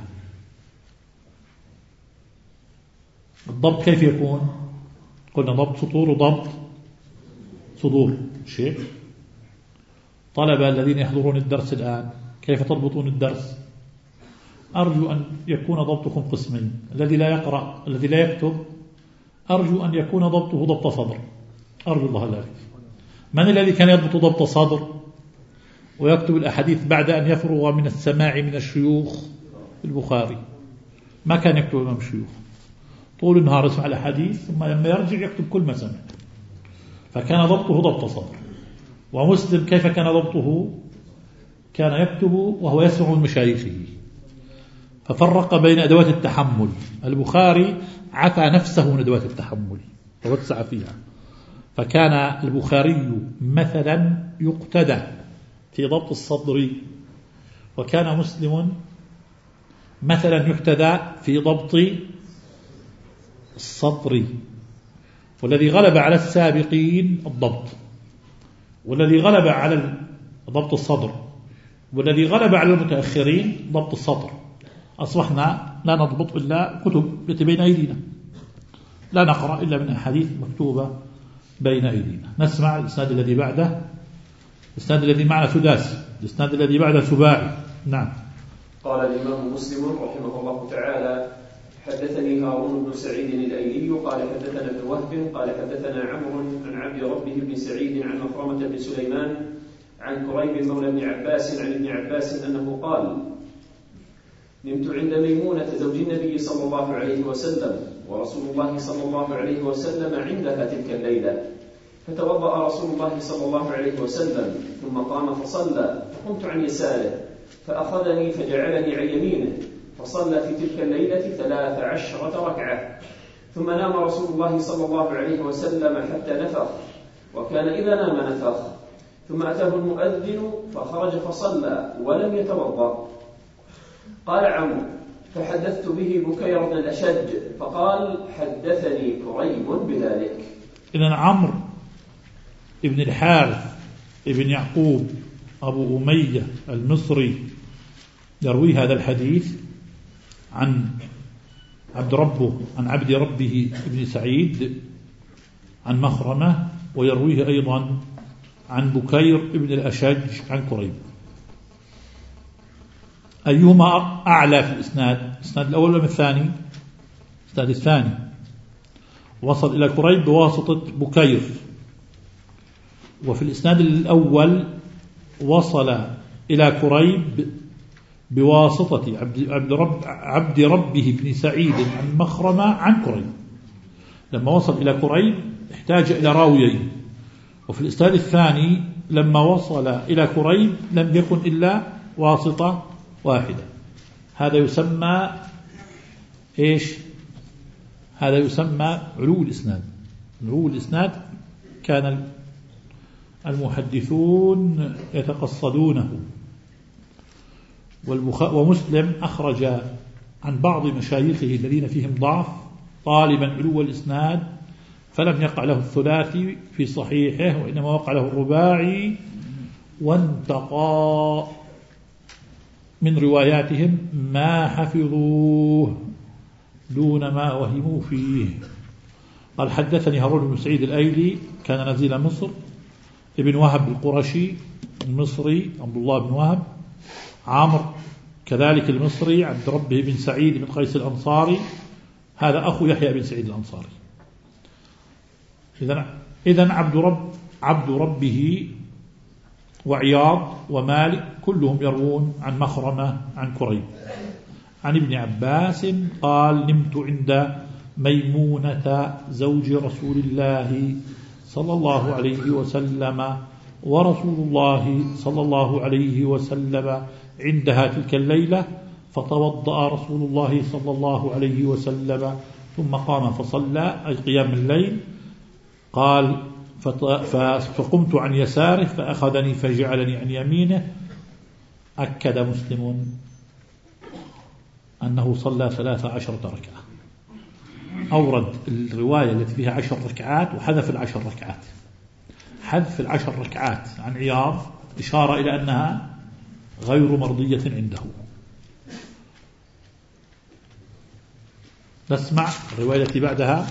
الضبط كيف يكون؟ قلنا ضبط سطور وضبط صدور. شيء طلبة الذين يحضرون الدرس الآن كيف تضبطون الدرس؟ أرجو أن يكون ضبطكم قسمين، الذي لا يقرأ الذي لا يكتب أرجو أن يكون ضبطه ضبط صدر، أرجو الله ذلك. من الذي كان يضبط ضبط صدر ويكتب الأحاديث بعد أن يفرغ من السماع من الشيوخ؟ البخاري ما كان يكتب من الشيوخ، طول النهار يسمع الأحاديث ثم لما يرجع يكتب كل ما سمع، فكان ضبطه ضبط صدر. ومسلم كيف كان ضبطه؟ كان يكتب وهو يسمع من مشايخه، ففرق بين أدوات التحمل. البخاري عفى نفسه من أدوات التحمل ووسع فيها، فكان البخاري مثلا يقتدى في ضبط الصدر، وكان مسلم مثلا يقتدى في ضبط الصدر. والذي غلب على السابقين الضبط، والذي غلب على ضبط الصدر، والذي غلب على المتأخرين ضبط الصدر. أصبحنا لا نضبط إلا كتب التي بين أيدينا، لا نقرأ إلا من أحاديث مكتوبة بين أيدينا. نسمع الإسناد الذي بعده، الإسناد الذي معنا سداسي، الإسناد الذي بعده سباعي. نعم. قال الإمام مسلم رحمه الله تعالى: حدثني هارون بن سعيد الأيلي قال حدثنا ابن وهب قال حدثنا عمرو عن عبد ربه بن سعيد عن مخرمة بن سليمان عن كريب مولى ابن عباس عن ابن عباس أنه قال: نمت عند ميمونة زوج النبي صلى الله عليه وسلم ورسول الله صلى الله عليه وسلم عندها تلك الليلة، فتوضأ رسول الله صلى الله عليه وسلم ثم قام فصلى، فقمت عن يساره فأخذني فجعلني عن يمينه، فصلى في تلك الليلة ثلاث عشرة ركعة، ثم نام رسول الله صلى الله عليه وسلم حتى نفخ، وكان إذا نام نفخ، ثم أتاه المؤذن فخرج فصلى ولم يتوضأ. قال عمرو: فحدثت به بكير بن الأشج فقال: حدثني كريب بذلك. إذن عمرو ابن الحارث ابن يعقوب أبو أمية المصري يروي هذا الحديث عن عبد ربه عن عبد ربه ابن سعيد عن مخرمة، ويرويه أيضا عن بكير ابن الأشج عن كريب. أيهما أعلى في الإسناد؟ الإسناد الأول ولا الثاني؟ الإسناد الثاني وصل إلى كريب بواسطة بكير، وفي الإسناد الأول وصل إلى كريب بواسطة عبد, عبد, رب عبد ربه بن سعيد عن مخرمة عن كريب. لما وصل إلى كريب احتاج إلى راويين، وفي الإسناد الثاني لما وصل إلى كريب لم يكن إلا واسطة واحدة. هذا يسمى إيش؟ هذا يسمى علو الإسناد. علو الإسناد كان المحدثون يتقصدونه. ومسلم أخرج عن بعض مشايخه الذين فيهم ضعف طالبا علو الإسناد، فلم يقع له الثلاثي في صحيحه، وإنما وقع له الرباعي، وانتقى من رواياتهم ما حفظوه دون ما وهموا فيه. قال: حدثني هارون بن سعيد الأيلي كان نزيل مصر، ابن وهب القرشي المصري عبد الله بن وهب، عمرو كذلك المصري عبد ربه بن سعيد بن قيس الأنصاري، هذا أخو يحيى بن سعيد الأنصاري. إذن عبد رب عبد ربه وعياض ومالك كلهم يروون عن مخرمة عن كريب. عن ابن عباس قال: نمت عند ميمونة زوج رسول الله صلى الله عليه وسلم ورسول الله صلى الله عليه وسلم عندها تلك الليلة، فتوضأ رسول الله صلى الله عليه وسلم ثم قام فصلى، أي قيام الليل. قال: فقمت عن يساره فأخذني فجعلني عن يمينه. أكد مسلم أنه صلى ثلاث عشرة ركعة. أورد الرواية التي فيها عشر ركعات وحذف العشر ركعات. حذف العشر ركعات عن عياض إشارة إلى أنها غير مرضية عنده. نسمع الرواية التي بعدها.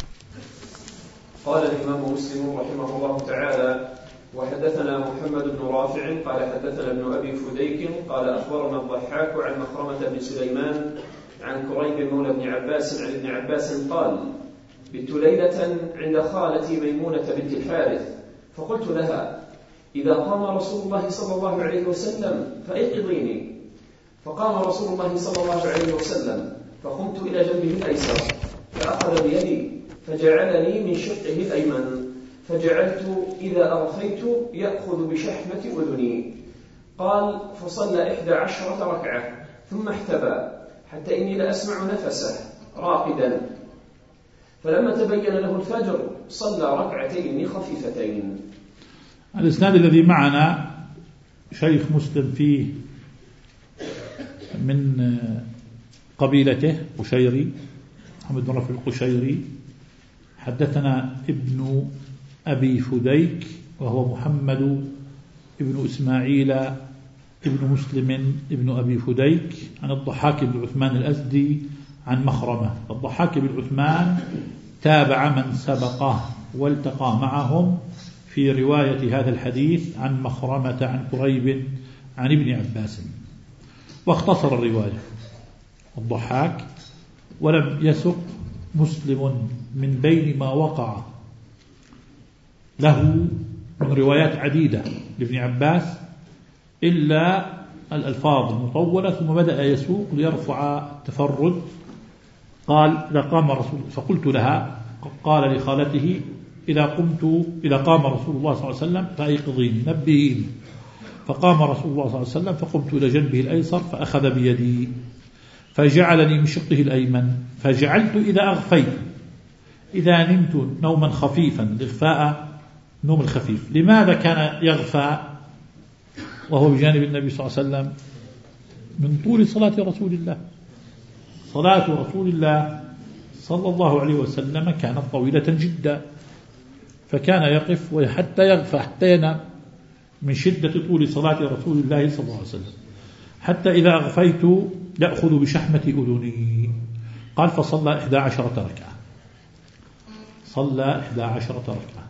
قال الإمام مسلم رحمه الله تعالى: وحدثنا محمد بن رافع قال حدثنا ابن أبي فديك قال أخبرنا الضحاك عن مخرمة بن سليمان عن كريب مولى ابن عباس عن ابن عباس قال: بت ليلة عند خالتي ميمونة بنت الحارث، فقلت لها: إذا قام رسول الله صلى الله عليه وسلم فأيقظيني. فقام رسول الله صلى الله عليه وسلم، فقمت إلى جنبه الأيسر فأخذ بيدي فجعلني من شقه الأيمن، فجعلت إذا أرخيت يأخذ بشحمة أذني. قال: فصلى إحدى عشرة ركعة ثم احتبى حتى إني لأسمع نفسه راقدا، فلما تبين له الفجر صلى ركعتين خفيفتين. الإسناد الذي معنا شيخ مسلم فيه من قبيلته قشيري، محمد بن رافع القشيري. حدثنا ابن أبي فديك وهو محمد ابن إسماعيل ابن مسلم ابن أبي فديك عن الضحاك بن عثمان الأزدي عن مخرمة. الضحاك بن عثمان تابع من سبقه والتقى معهم في رواية هذا الحديث عن مخرمة عن قريب عن ابن عباس، واختصر الرواية الضحاك، ولم يسق مسلم من بين ما وقع له من روايات عديدة لابن عباس إلا الألفاظ المطولة، ثم بدأ يسوق ليرفع التفرد. قال إذا قام رسول، فقلت لها، قال لخالته إذا قمت إذا قام رسول الله صلى الله عليه وسلم فأيقظيني نبهيني. فقام رسول الله صلى الله عليه وسلم فقمت إلى جنبه الأيسر فأخذ بيدي فجعلني من شقه الأيمن، فجعلت إذا أغفيت إذا نمت نوما خفيفا، الإغفاء نوم الخفيف. لماذا كان يغفى وهو بجانب النبي صلى الله عليه وسلم؟ من طول صلاة رسول الله. صلاة رسول الله صلى الله عليه وسلم كانت طويلة جدا، فكان يقف وحتى يغفى حتى ينام من شدة طول صلاة رسول الله صلى الله عليه وسلم، حتى إذا أغفيت يأخذ بشحمة أذني. قال فصلى إحدى عشرة ركعة، صلى إحدى عشرة ركعة.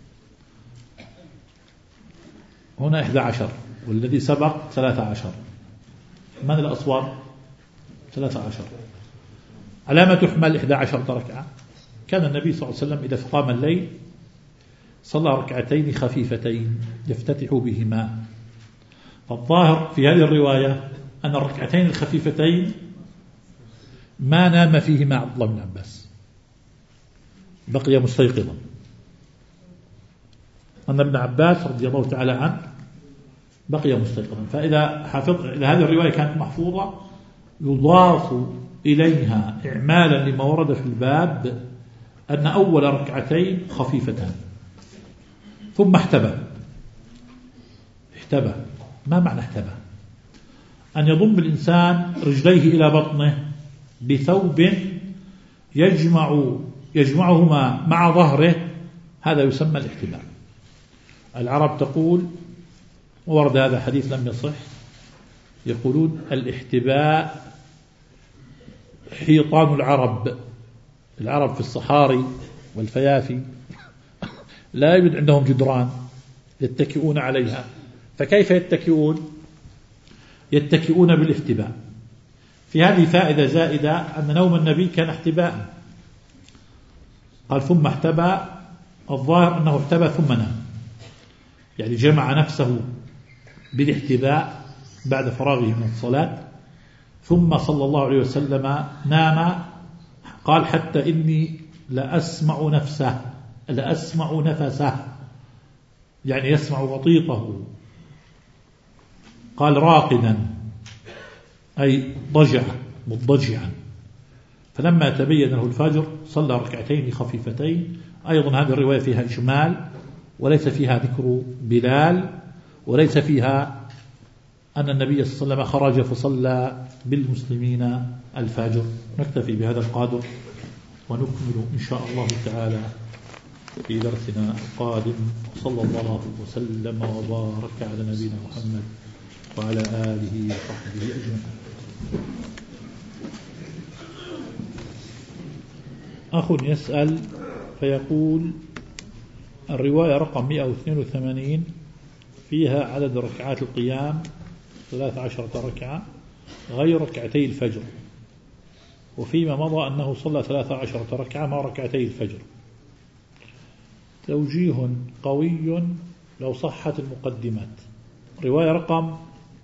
هنا إحدى عشر والذي سبق ثلاثة عشر. من الأصوات؟ ثلاثة عشر. علامة تحمل إحدى عشرة ركعة. كان النبي صلى الله عليه وسلم إذا قام الليل صلى ركعتين خفيفتين يفتتح بهما. فالظاهر في هذه الرواية أن الركعتين الخفيفتين ما نام فيهما عبد الله بن عباس، بقي مستيقظا. أن ابن عباس رضي الله تعالى عنه بقي مستيقظا. فإذا حافظ إذا هذه الرواية كانت محفوظة يضاف إليها إعمالا لما ورد في الباب أن أول ركعتين خفيفتان ثم احتبى. احتبى ما معنى احتبى؟ أن يضم الإنسان رجليه إلى بطنه بثوب يجمع يجمعهما مع ظهره، هذا يسمى الاحتباء. العرب تقول، ورد هذا حديث لم يصح، يقولون الاحتباء حيطان العرب. العرب في الصحاري والفيافي لا يوجد عندهم جدران يتكئون عليها، فكيف يتكئون؟ يتكئون بالاحتباء. في هذه فائدة زائدة أن نوم النبي كان احتباء. قال ثم احتبى، الظاهر أنه احتبى ثم نام، يعني جمع نفسه بالاحتباء بعد فراغه من الصلاة، ثم صلى الله عليه وسلم نام. قال حتى إني لأسمع نفسه لأسمع نفسه، يعني يسمع غطيطه. قال راقدا أي ضجع مضجعا. فلما تبين له الفجر صلى ركعتين خفيفتين. أيضا هذه الرواية فيها إجمال وليس فيها ذكر بلال، وليس فيها أن النبي صلى الله عليه وسلم خرج فصلى بالمسلمين الفجر. نكتفي بهذا القدر ونكمل إن شاء الله تعالى في درسنا القادم. صلى الله وسلم وبارك على نبينا محمد وعلى آله وصحبه أجمعين. أخ يسأل فيقول: الرواية رقم مئة واثنين وثمانين فيها عدد ركعات القيام ثلاث عشرة ركعة غير ركعتي الفجر، وفيما مضى أنه صلى ثلاث عشرة ركعة مع ركعتي الفجر. توجيه قوي لو صحت المقدمات. رواية رقم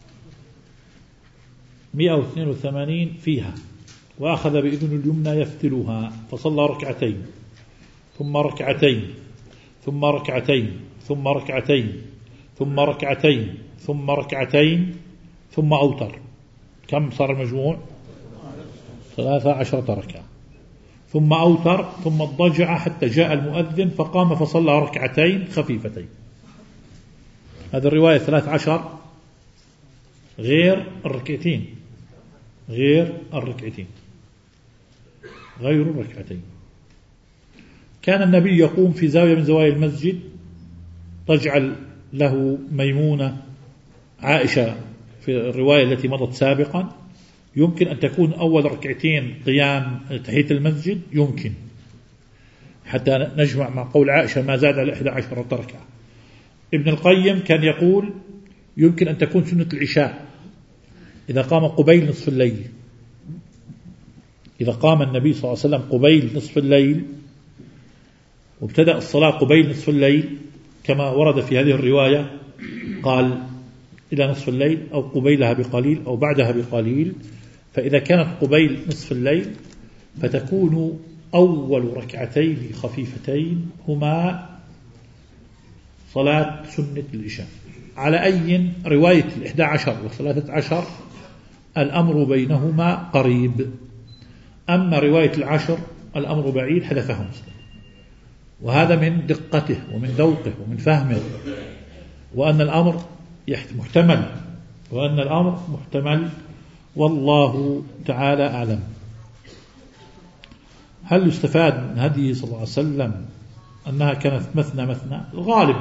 مئة واثنين وثمانين فيها: وأخذ بإذن اليمنى يفتلها فصلى ركعتين ثم ركعتين ثم ركعتين ثم ركعتين ثم ركعتين ثم ركعتين ثم أوتر. كم صار المجموع؟ ثلاثة عشرة ركعة. ثم أوتر ثم اضطجع حتى جاء المؤذن فقام فصلى ركعتين خفيفتين. هذه الرواية ثلاث عشر غير الركعتين غير الركعتين غير الركعتين. كان النبي يقوم في زاوية من زوايا المسجد تجعل له ميمونة عائشة في الرواية التي مضت سابقا، يمكن أن تكون أول ركعتين قيام تحية المسجد، يمكن حتى نجمع مع قول عائشة ما زاد على إحدى عشرة ركعة. ابن القيم كان يقول يمكن أن تكون سنة العشاء إذا قام قبيل نصف الليل، إذا قام النبي صلى الله عليه وسلم قبيل نصف الليل وابتدأ الصلاة قبيل نصف الليل كما ورد في هذه الرواية، قال إلى نصف الليل أو قبيلها بقليل أو بعدها بقليل، فإذا كانت قبيل نصف الليل فتكون أول ركعتين خفيفتين هما صلاة سنة العشاء. على أي رواية الإحدى عشر وثلاثة عشر الأمر بينهما قريب، أما رواية العشر الأمر بعيد حذفه مسلم، وهذا من دقته ومن ذوقه ومن فهمه، وأن الأمر محتمل وأن الأمر محتمل والله تعالى أعلم. هل يستفاد من هديه صلى الله عليه وسلم أنها كانت مثنى مثنى؟ الغالب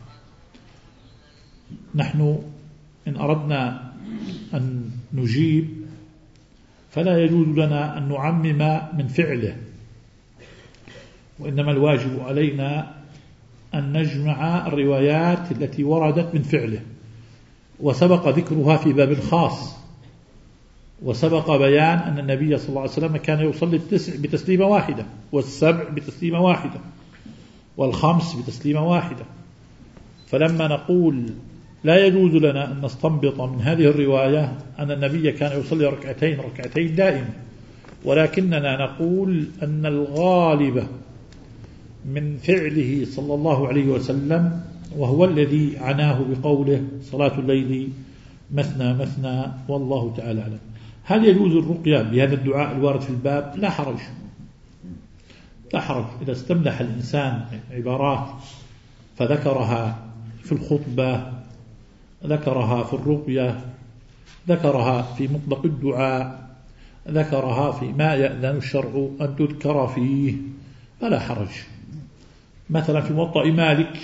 نحن إن أردنا أن نجيب فلا يجوز لنا أن نعمم من فعله، وإنما الواجب علينا أن نجمع الروايات التي وردت من فعله، وسبق ذكرها في باب خاص، وسبق بيان أن النبي صلى الله عليه وسلم كان يصلي التسع بتسليمة واحدة، والسبع بتسليمة واحدة، والخمس بتسليمة واحدة. فلما نقول لا يجوز لنا أن نستنبط من هذه الرواية أن النبي كان يصلي ركعتين ركعتين دائما، ولكننا نقول أن الغالب من فعله صلى الله عليه وسلم وهو الذي عناه بقوله صلاة الليل مثنى مثنى والله تعالى أعلم. هل يجوز الرقية بهذا الدعاء الوارد في الباب؟ لا حرج، لا حرج إذا استمدح الإنسان عبارات فذكرها في الخطبة، ذكرها في الرقية، ذكرها في مطلق الدعاء، ذكرها في ما يأذن الشرع أن تذكر فيه، فلا حرج. مثلا في موطأ مالك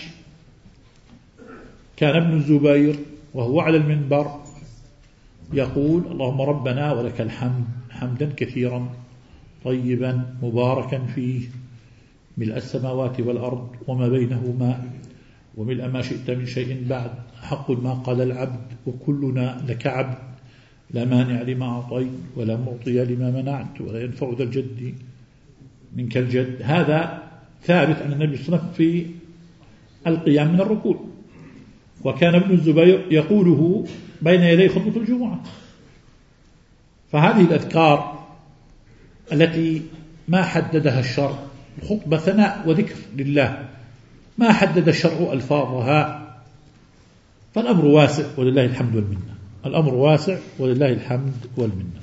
كان ابن الزبير وهو على المنبر يقول اللهم ربنا ولك الحمد حمدا كثيرا طيبا مباركا فيه ملء السماوات والأرض وما بينهما وملء ما شئت من شيء بعد، حق ما قال العبد وكلنا لك عبد، لا مانع لما أعطيت ولا معطي لما منعت ولا ينفع ذا الجد منك الجد. هذا ثابت عن النبي صلى الله عليه وسلم في القيام من الركوع، وكان ابن الزبير يقوله بين يدي خطبة الجمعة. فهذه الأذكار التي ما حددها الشرع، الخطبة ثناء وذكر لله، ما حدد الشرع ألفاظها، فالأمر واسع ولله الحمد والمنة، الأمر واسع ولله الحمد والمنة.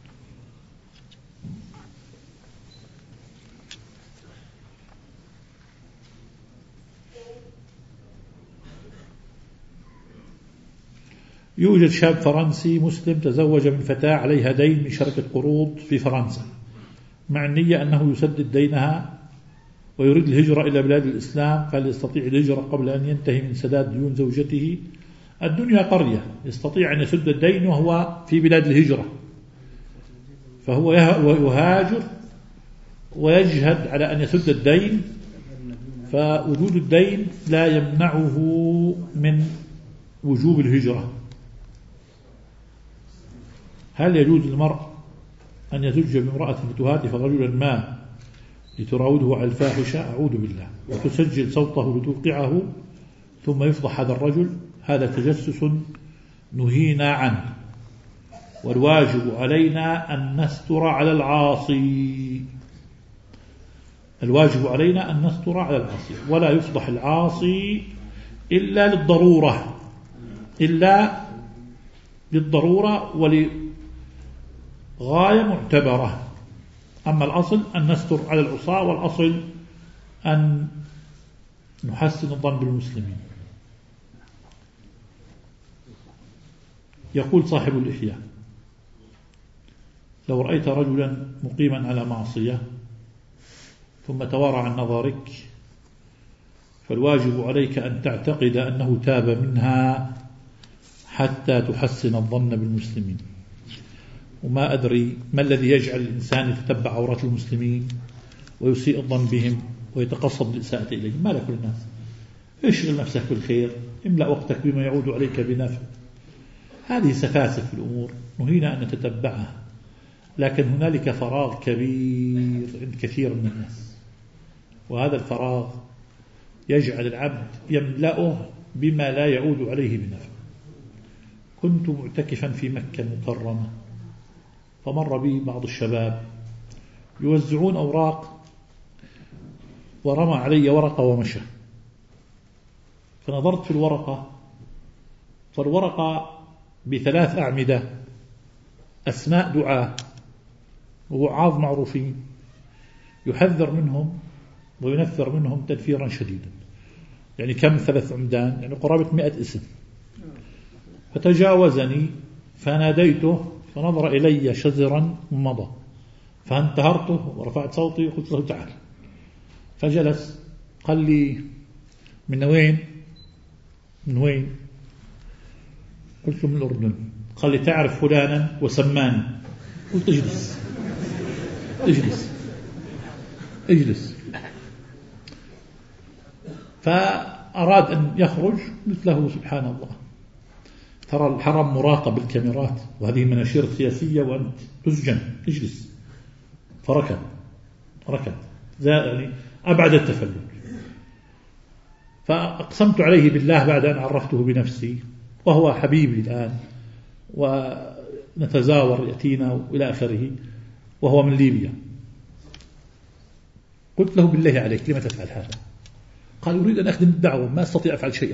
يوجد شاب فرنسي مسلم تزوج من فتاة عليها دين من شركة قروض في فرنسا، مع النية أنه يسدد دينها ويريد الهجرة إلى بلاد الإسلام، فهل يستطيع الهجرة قبل أن ينتهي من سداد ديون زوجته؟ الدنيا قرية، يستطيع أن يسد الدين وهو في بلاد الهجرة، فهو يهاجر ويجهد على أن يسد الدين، فوجود الدين لا يمنعه من وجوب الهجرة. هل يجوز للمرء أن يزوج بامرأة فتهاتف رجلا ما لتراوده على الفاحشة؟ أعوذ بالله، وتسجل صوته لتوقعه ثم يفضح هذا الرجل؟ هذا تجسس نهينا عنه، والواجب علينا أن نستر على العاصي، الواجب علينا أن نستر على العاصي، ولا يفضح العاصي إلا للضرورة، إلا للضرورة ولغاية معتبرة. أما الأصل أن نستر على العصاة، والأصل أن نحسن الظن بالمسلمين. يقول صاحب الإحياء: لو رأيت رجلا مقيما على معصية ثم توارى عن نظرك، فالواجب عليك أن تعتقد أنه تاب منها حتى تحسن الظن بالمسلمين. وما أدري ما الذي يجعل الإنسان يتتبع عورات المسلمين ويسيء الظن بهم ويتقصد الإساءة إليهم. ما لكل الناس، اشغل نفسك بالخير، املأ وقتك بما يعود عليك بنفع. هذه سفاسف في الأمور نهينا أن نتتبعها، لكن هنالك فراغ كبير عند كثير من الناس، وهذا الفراغ يجعل العبد يملأه بما لا يعود عليه بنفع. كنت معتكفا في مكة المكرمة، فمر بي بعض الشباب يوزعون أوراق، ورمى علي ورقة ومشى. فنظرت في الورقة، فالورقة بثلاث أعمدة أسماء دعاة ووعاظ معروفين، يحذر منهم وينفر منهم تنفيرا شديدا. يعني كم ثلاث عمدان؟ يعني قرابة مئة اسم. فتجاوزني فناديته فنظر إلي شزرا ومضى، فانتهرته ورفعت صوتي وقلت له تعال. فجلس، قال لي من وين؟ من وين؟ قلت له من الأردن. قال لي تعرف فلانا؟ وسماني. قلت اجلس اجلس اجلس. فأراد أن يخرج، قلت له سبحان الله، ترى الحرم مراقب بالكاميرات وهذه مناشير سياسية وأنت تسجن، اجلس. فركض ركض يعني أبعد التفلت. فأقسمت عليه بالله بعد أن عرفته بنفسي، وهو حبيبي الآن ونتزاور يأتينا وإلى آخره، وهو من ليبيا. قلت له بالله عليك لما تفعل هذا؟ قال أريد أن أخدم الدعوة، ما أستطيع أفعل شيئا،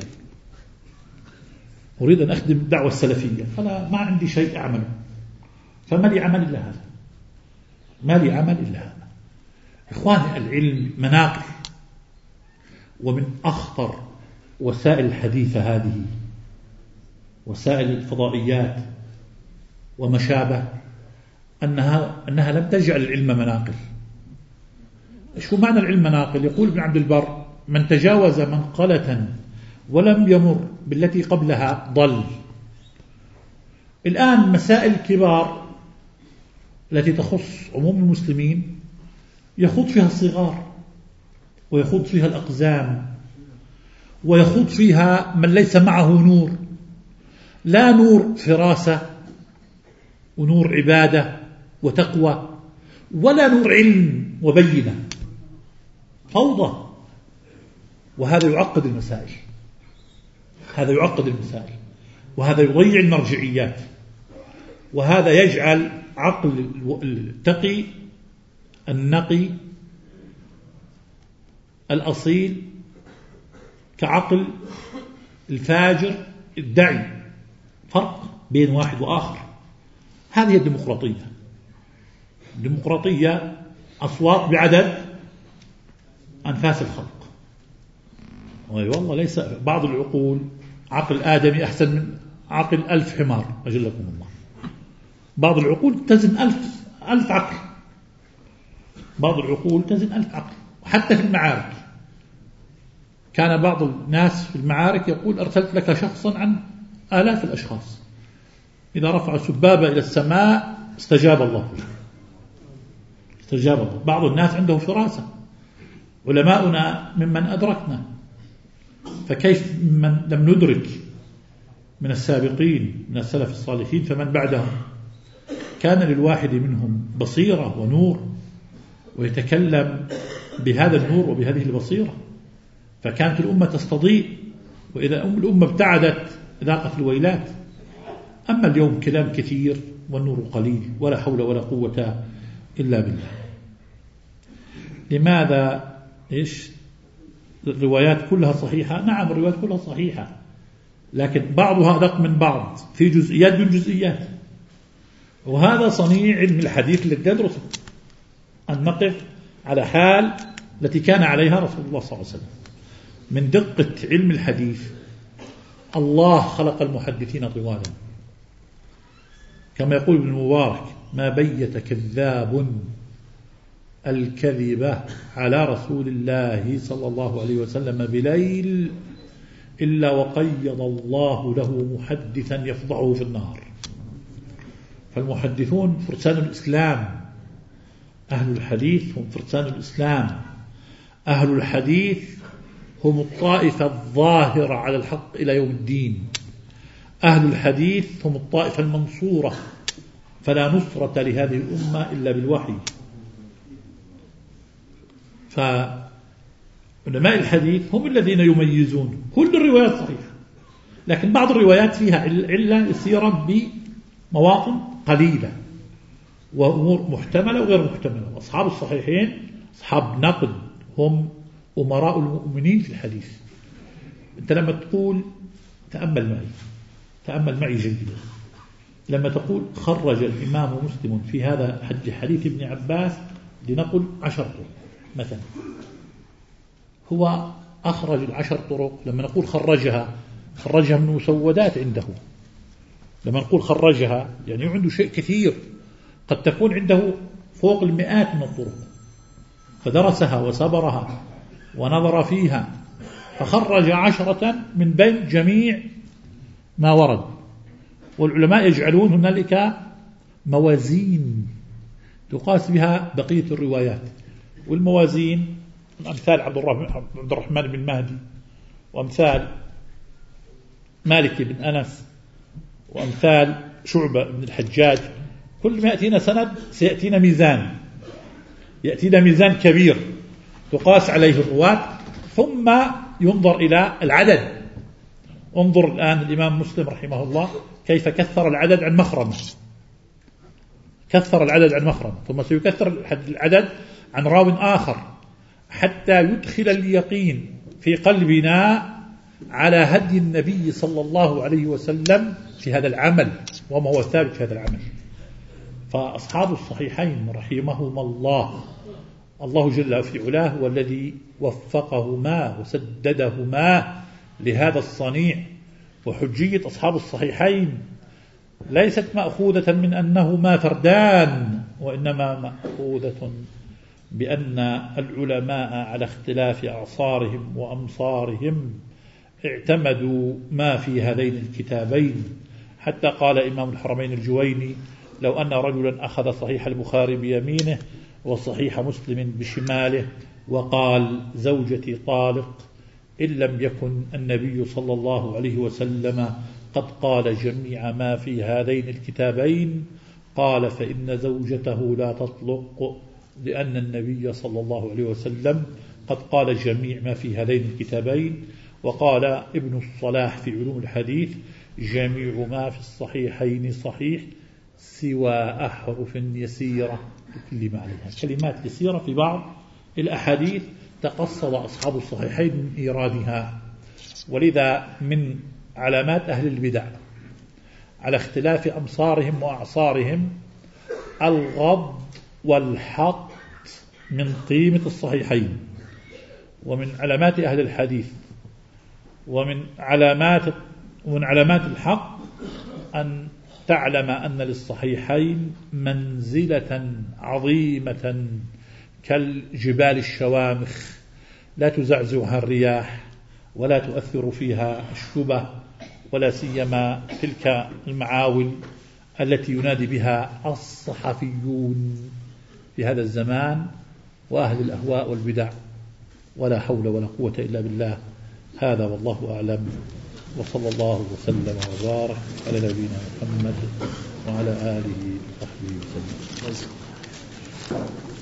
أريد أن أخدم الدعوة السلفية، فأنا ما عندي شيء أعمله، فما لي عمل إلا هذا، ما لي عمل إلا هذا. إخواني، العلم مناقل، ومن أخطر وسائل الحديثة هذه وسائل الفضائيات وما شابه أنها, أنها لم تجعل العلم مناقل. شو معنى العلم مناقل؟ يقول ابن عبد البر: من تجاوز منقلة ولم يمر بالتي قبلها ضل. الآن مسائل كبار التي تخص عموم المسلمين يخوض فيها الصغار، ويخوض فيها الأقزام، ويخوض فيها من ليس معه نور، لا نور فراسة ونور عبادة وتقوى، ولا نور علم وبينة، فوضى. وهذا يعقد المسائل، هذا يعقد المسائل، وهذا يضيع المرجعيات، وهذا يجعل عقل التقي النقي الأصيل كعقل الفاجر الدعي. فرق بين واحد وآخر. هذه الديمقراطية. الديمقراطية أصوات بعدد أنفاس الخلق. والله ليس بعض العقول، عقل آدمي أحسن من عقل ألف حمار أجلكم الله. بعض العقول تزن ألف ألف عقل، بعض العقول تزن ألف عقل. وحتى في المعارك كان بعض الناس في المعارك يقول: أرسلت لك شخصا عن آلاف الأشخاص، إذا رفع سبابة إلى السماء استجاب الله له، استجاب الله. بعض الناس عنده فراسة، علماؤنا ممن أدركنا، فكيف من لم ندرك من السابقين من السلف الصالحين فمن بعدهم؟ كان للواحد منهم بصيرة ونور، ويتكلم بهذا النور وبهذه البصيرة، فكانت الأمة تستضيء، وإذا الأمة ابتعدت ذاقت الويلات. أما اليوم كلام كثير والنور قليل، ولا حول ولا قوة إلا بالله. لماذا؟ إيش؟ الروايات كلها صحيحة. نعم، الروايات كلها صحيحة، لكن بعضها أدق من بعض في جزئيات من جزئيات، وهذا صنيع علم الحديث اللي تدرسه. أن نقف على حال التي كان عليها رسول الله صلى الله عليه وسلم. من دقة علم الحديث الله خلق المحدثين طوالا، كما يقول ابن المبارك: ما بيت كذاب الكذب على رسول الله صلى الله عليه وسلم بليل إلا وقيض الله له محدثا يفضحه في النهار. فالمحدثون فرسان الإسلام، أهل الحديث هم فرسان الإسلام، أهل الحديث هم الطائفة الظاهرة على الحق إلى يوم الدين، أهل الحديث هم الطائفة المنصورة، فلا نصرة لهذه الأمة إلا بالوحي. فعلماء الحديث هم الذين يميزون. كل الروايات صحيحة، لكن بعض الروايات فيها علة يسيرة بمواطن قليلة وأمور محتملة وغير محتملة. أصحاب الصحيحين أصحاب نقد، هم أمراء المؤمنين في الحديث. أنت لما تقول، تأمل معي تأمل معي جيدا، لما تقول خرج الإمام مسلم في هذا حديث ابن عباس لنقل عشر طرق مثلا، هو أخرج العشر طرق. لما نقول خرجها خرجها من مسودات عنده. لما نقول خرجها يعني عنده شيء كثير، قد تكون عنده فوق المئات من الطرق، فدرسها وصبرها ونظر فيها فخرج عشرة من بين جميع ما ورد. والعلماء يجعلون هنالك موازين تقاس بها بقية الروايات، والموازين أمثال عبد الرحمن بن مهدي، وأمثال مالك بن أنس، وأمثال شعبة بن الحجاج. كل ما يأتينا سند سيأتينا ميزان، يأتينا ميزان كبير تقاس عليه الرواة، ثم ينظر إلى العدد. انظر الآن الإمام مسلم رحمه الله كيف كثر العدد عن مخرمة، كثر العدد عن مخرمة، ثم سيكثر العدد عن راو آخر حتى يدخل اليقين في قلبنا على هدي النبي صلى الله عليه وسلم في هذا العمل، وما هو ثابت في هذا العمل. فأصحاب الصحيحين رحمهم الله، الله جل في علاه هو الذي وفقهما وسددهما لهذا الصنيع. وحجية أصحاب الصحيحين ليست مأخوذة من أنهما فردان، وإنما مأخوذة بأن العلماء على اختلاف أعصارهم وأمصارهم اعتمدوا ما في هذين الكتابين. حتى قال إمام الحرمين الجويني: لو أن رجلا أخذ صحيح البخاري بيمينه وصحيح مسلم بشماله وقال زوجتي طالق، إن لم يكن النبي صلى الله عليه وسلم قد قال جميع ما في هذين الكتابين، قال فإن زوجته لا تطلق، لأن النبي صلى الله عليه وسلم قد قال جميع ما في هذين الكتابين. وقال ابن الصلاح في علوم الحديث: جميع ما في الصحيحين صحيح سوى أحرف يسيرة تكلم عليها، كلمات يسيرة في بعض الأحاديث تقصد أصحاب الصحيحين من إيرادها. ولذا من علامات أهل البدع على اختلاف أمصارهم وأعصارهم الغض والحط من قيمة الصحيحين. ومن علامات أهل الحديث ومن علامات ومن علامات الحق أن تعلم أن للصحيحين منزلة عظيمة كالجبال الشوامخ، لا تزعزعها الرياح ولا تؤثر فيها الشبه، ولا سيما تلك المعاول التي ينادي بها الصحفيون في هذا الزمان وأهل الأهواء والبدع. ولا حول ولا قوة إلا بالله. هذا والله أعلم، وصلى الله وسلم وبارك على نبينا محمد وعلى آله وصحبه وسلم.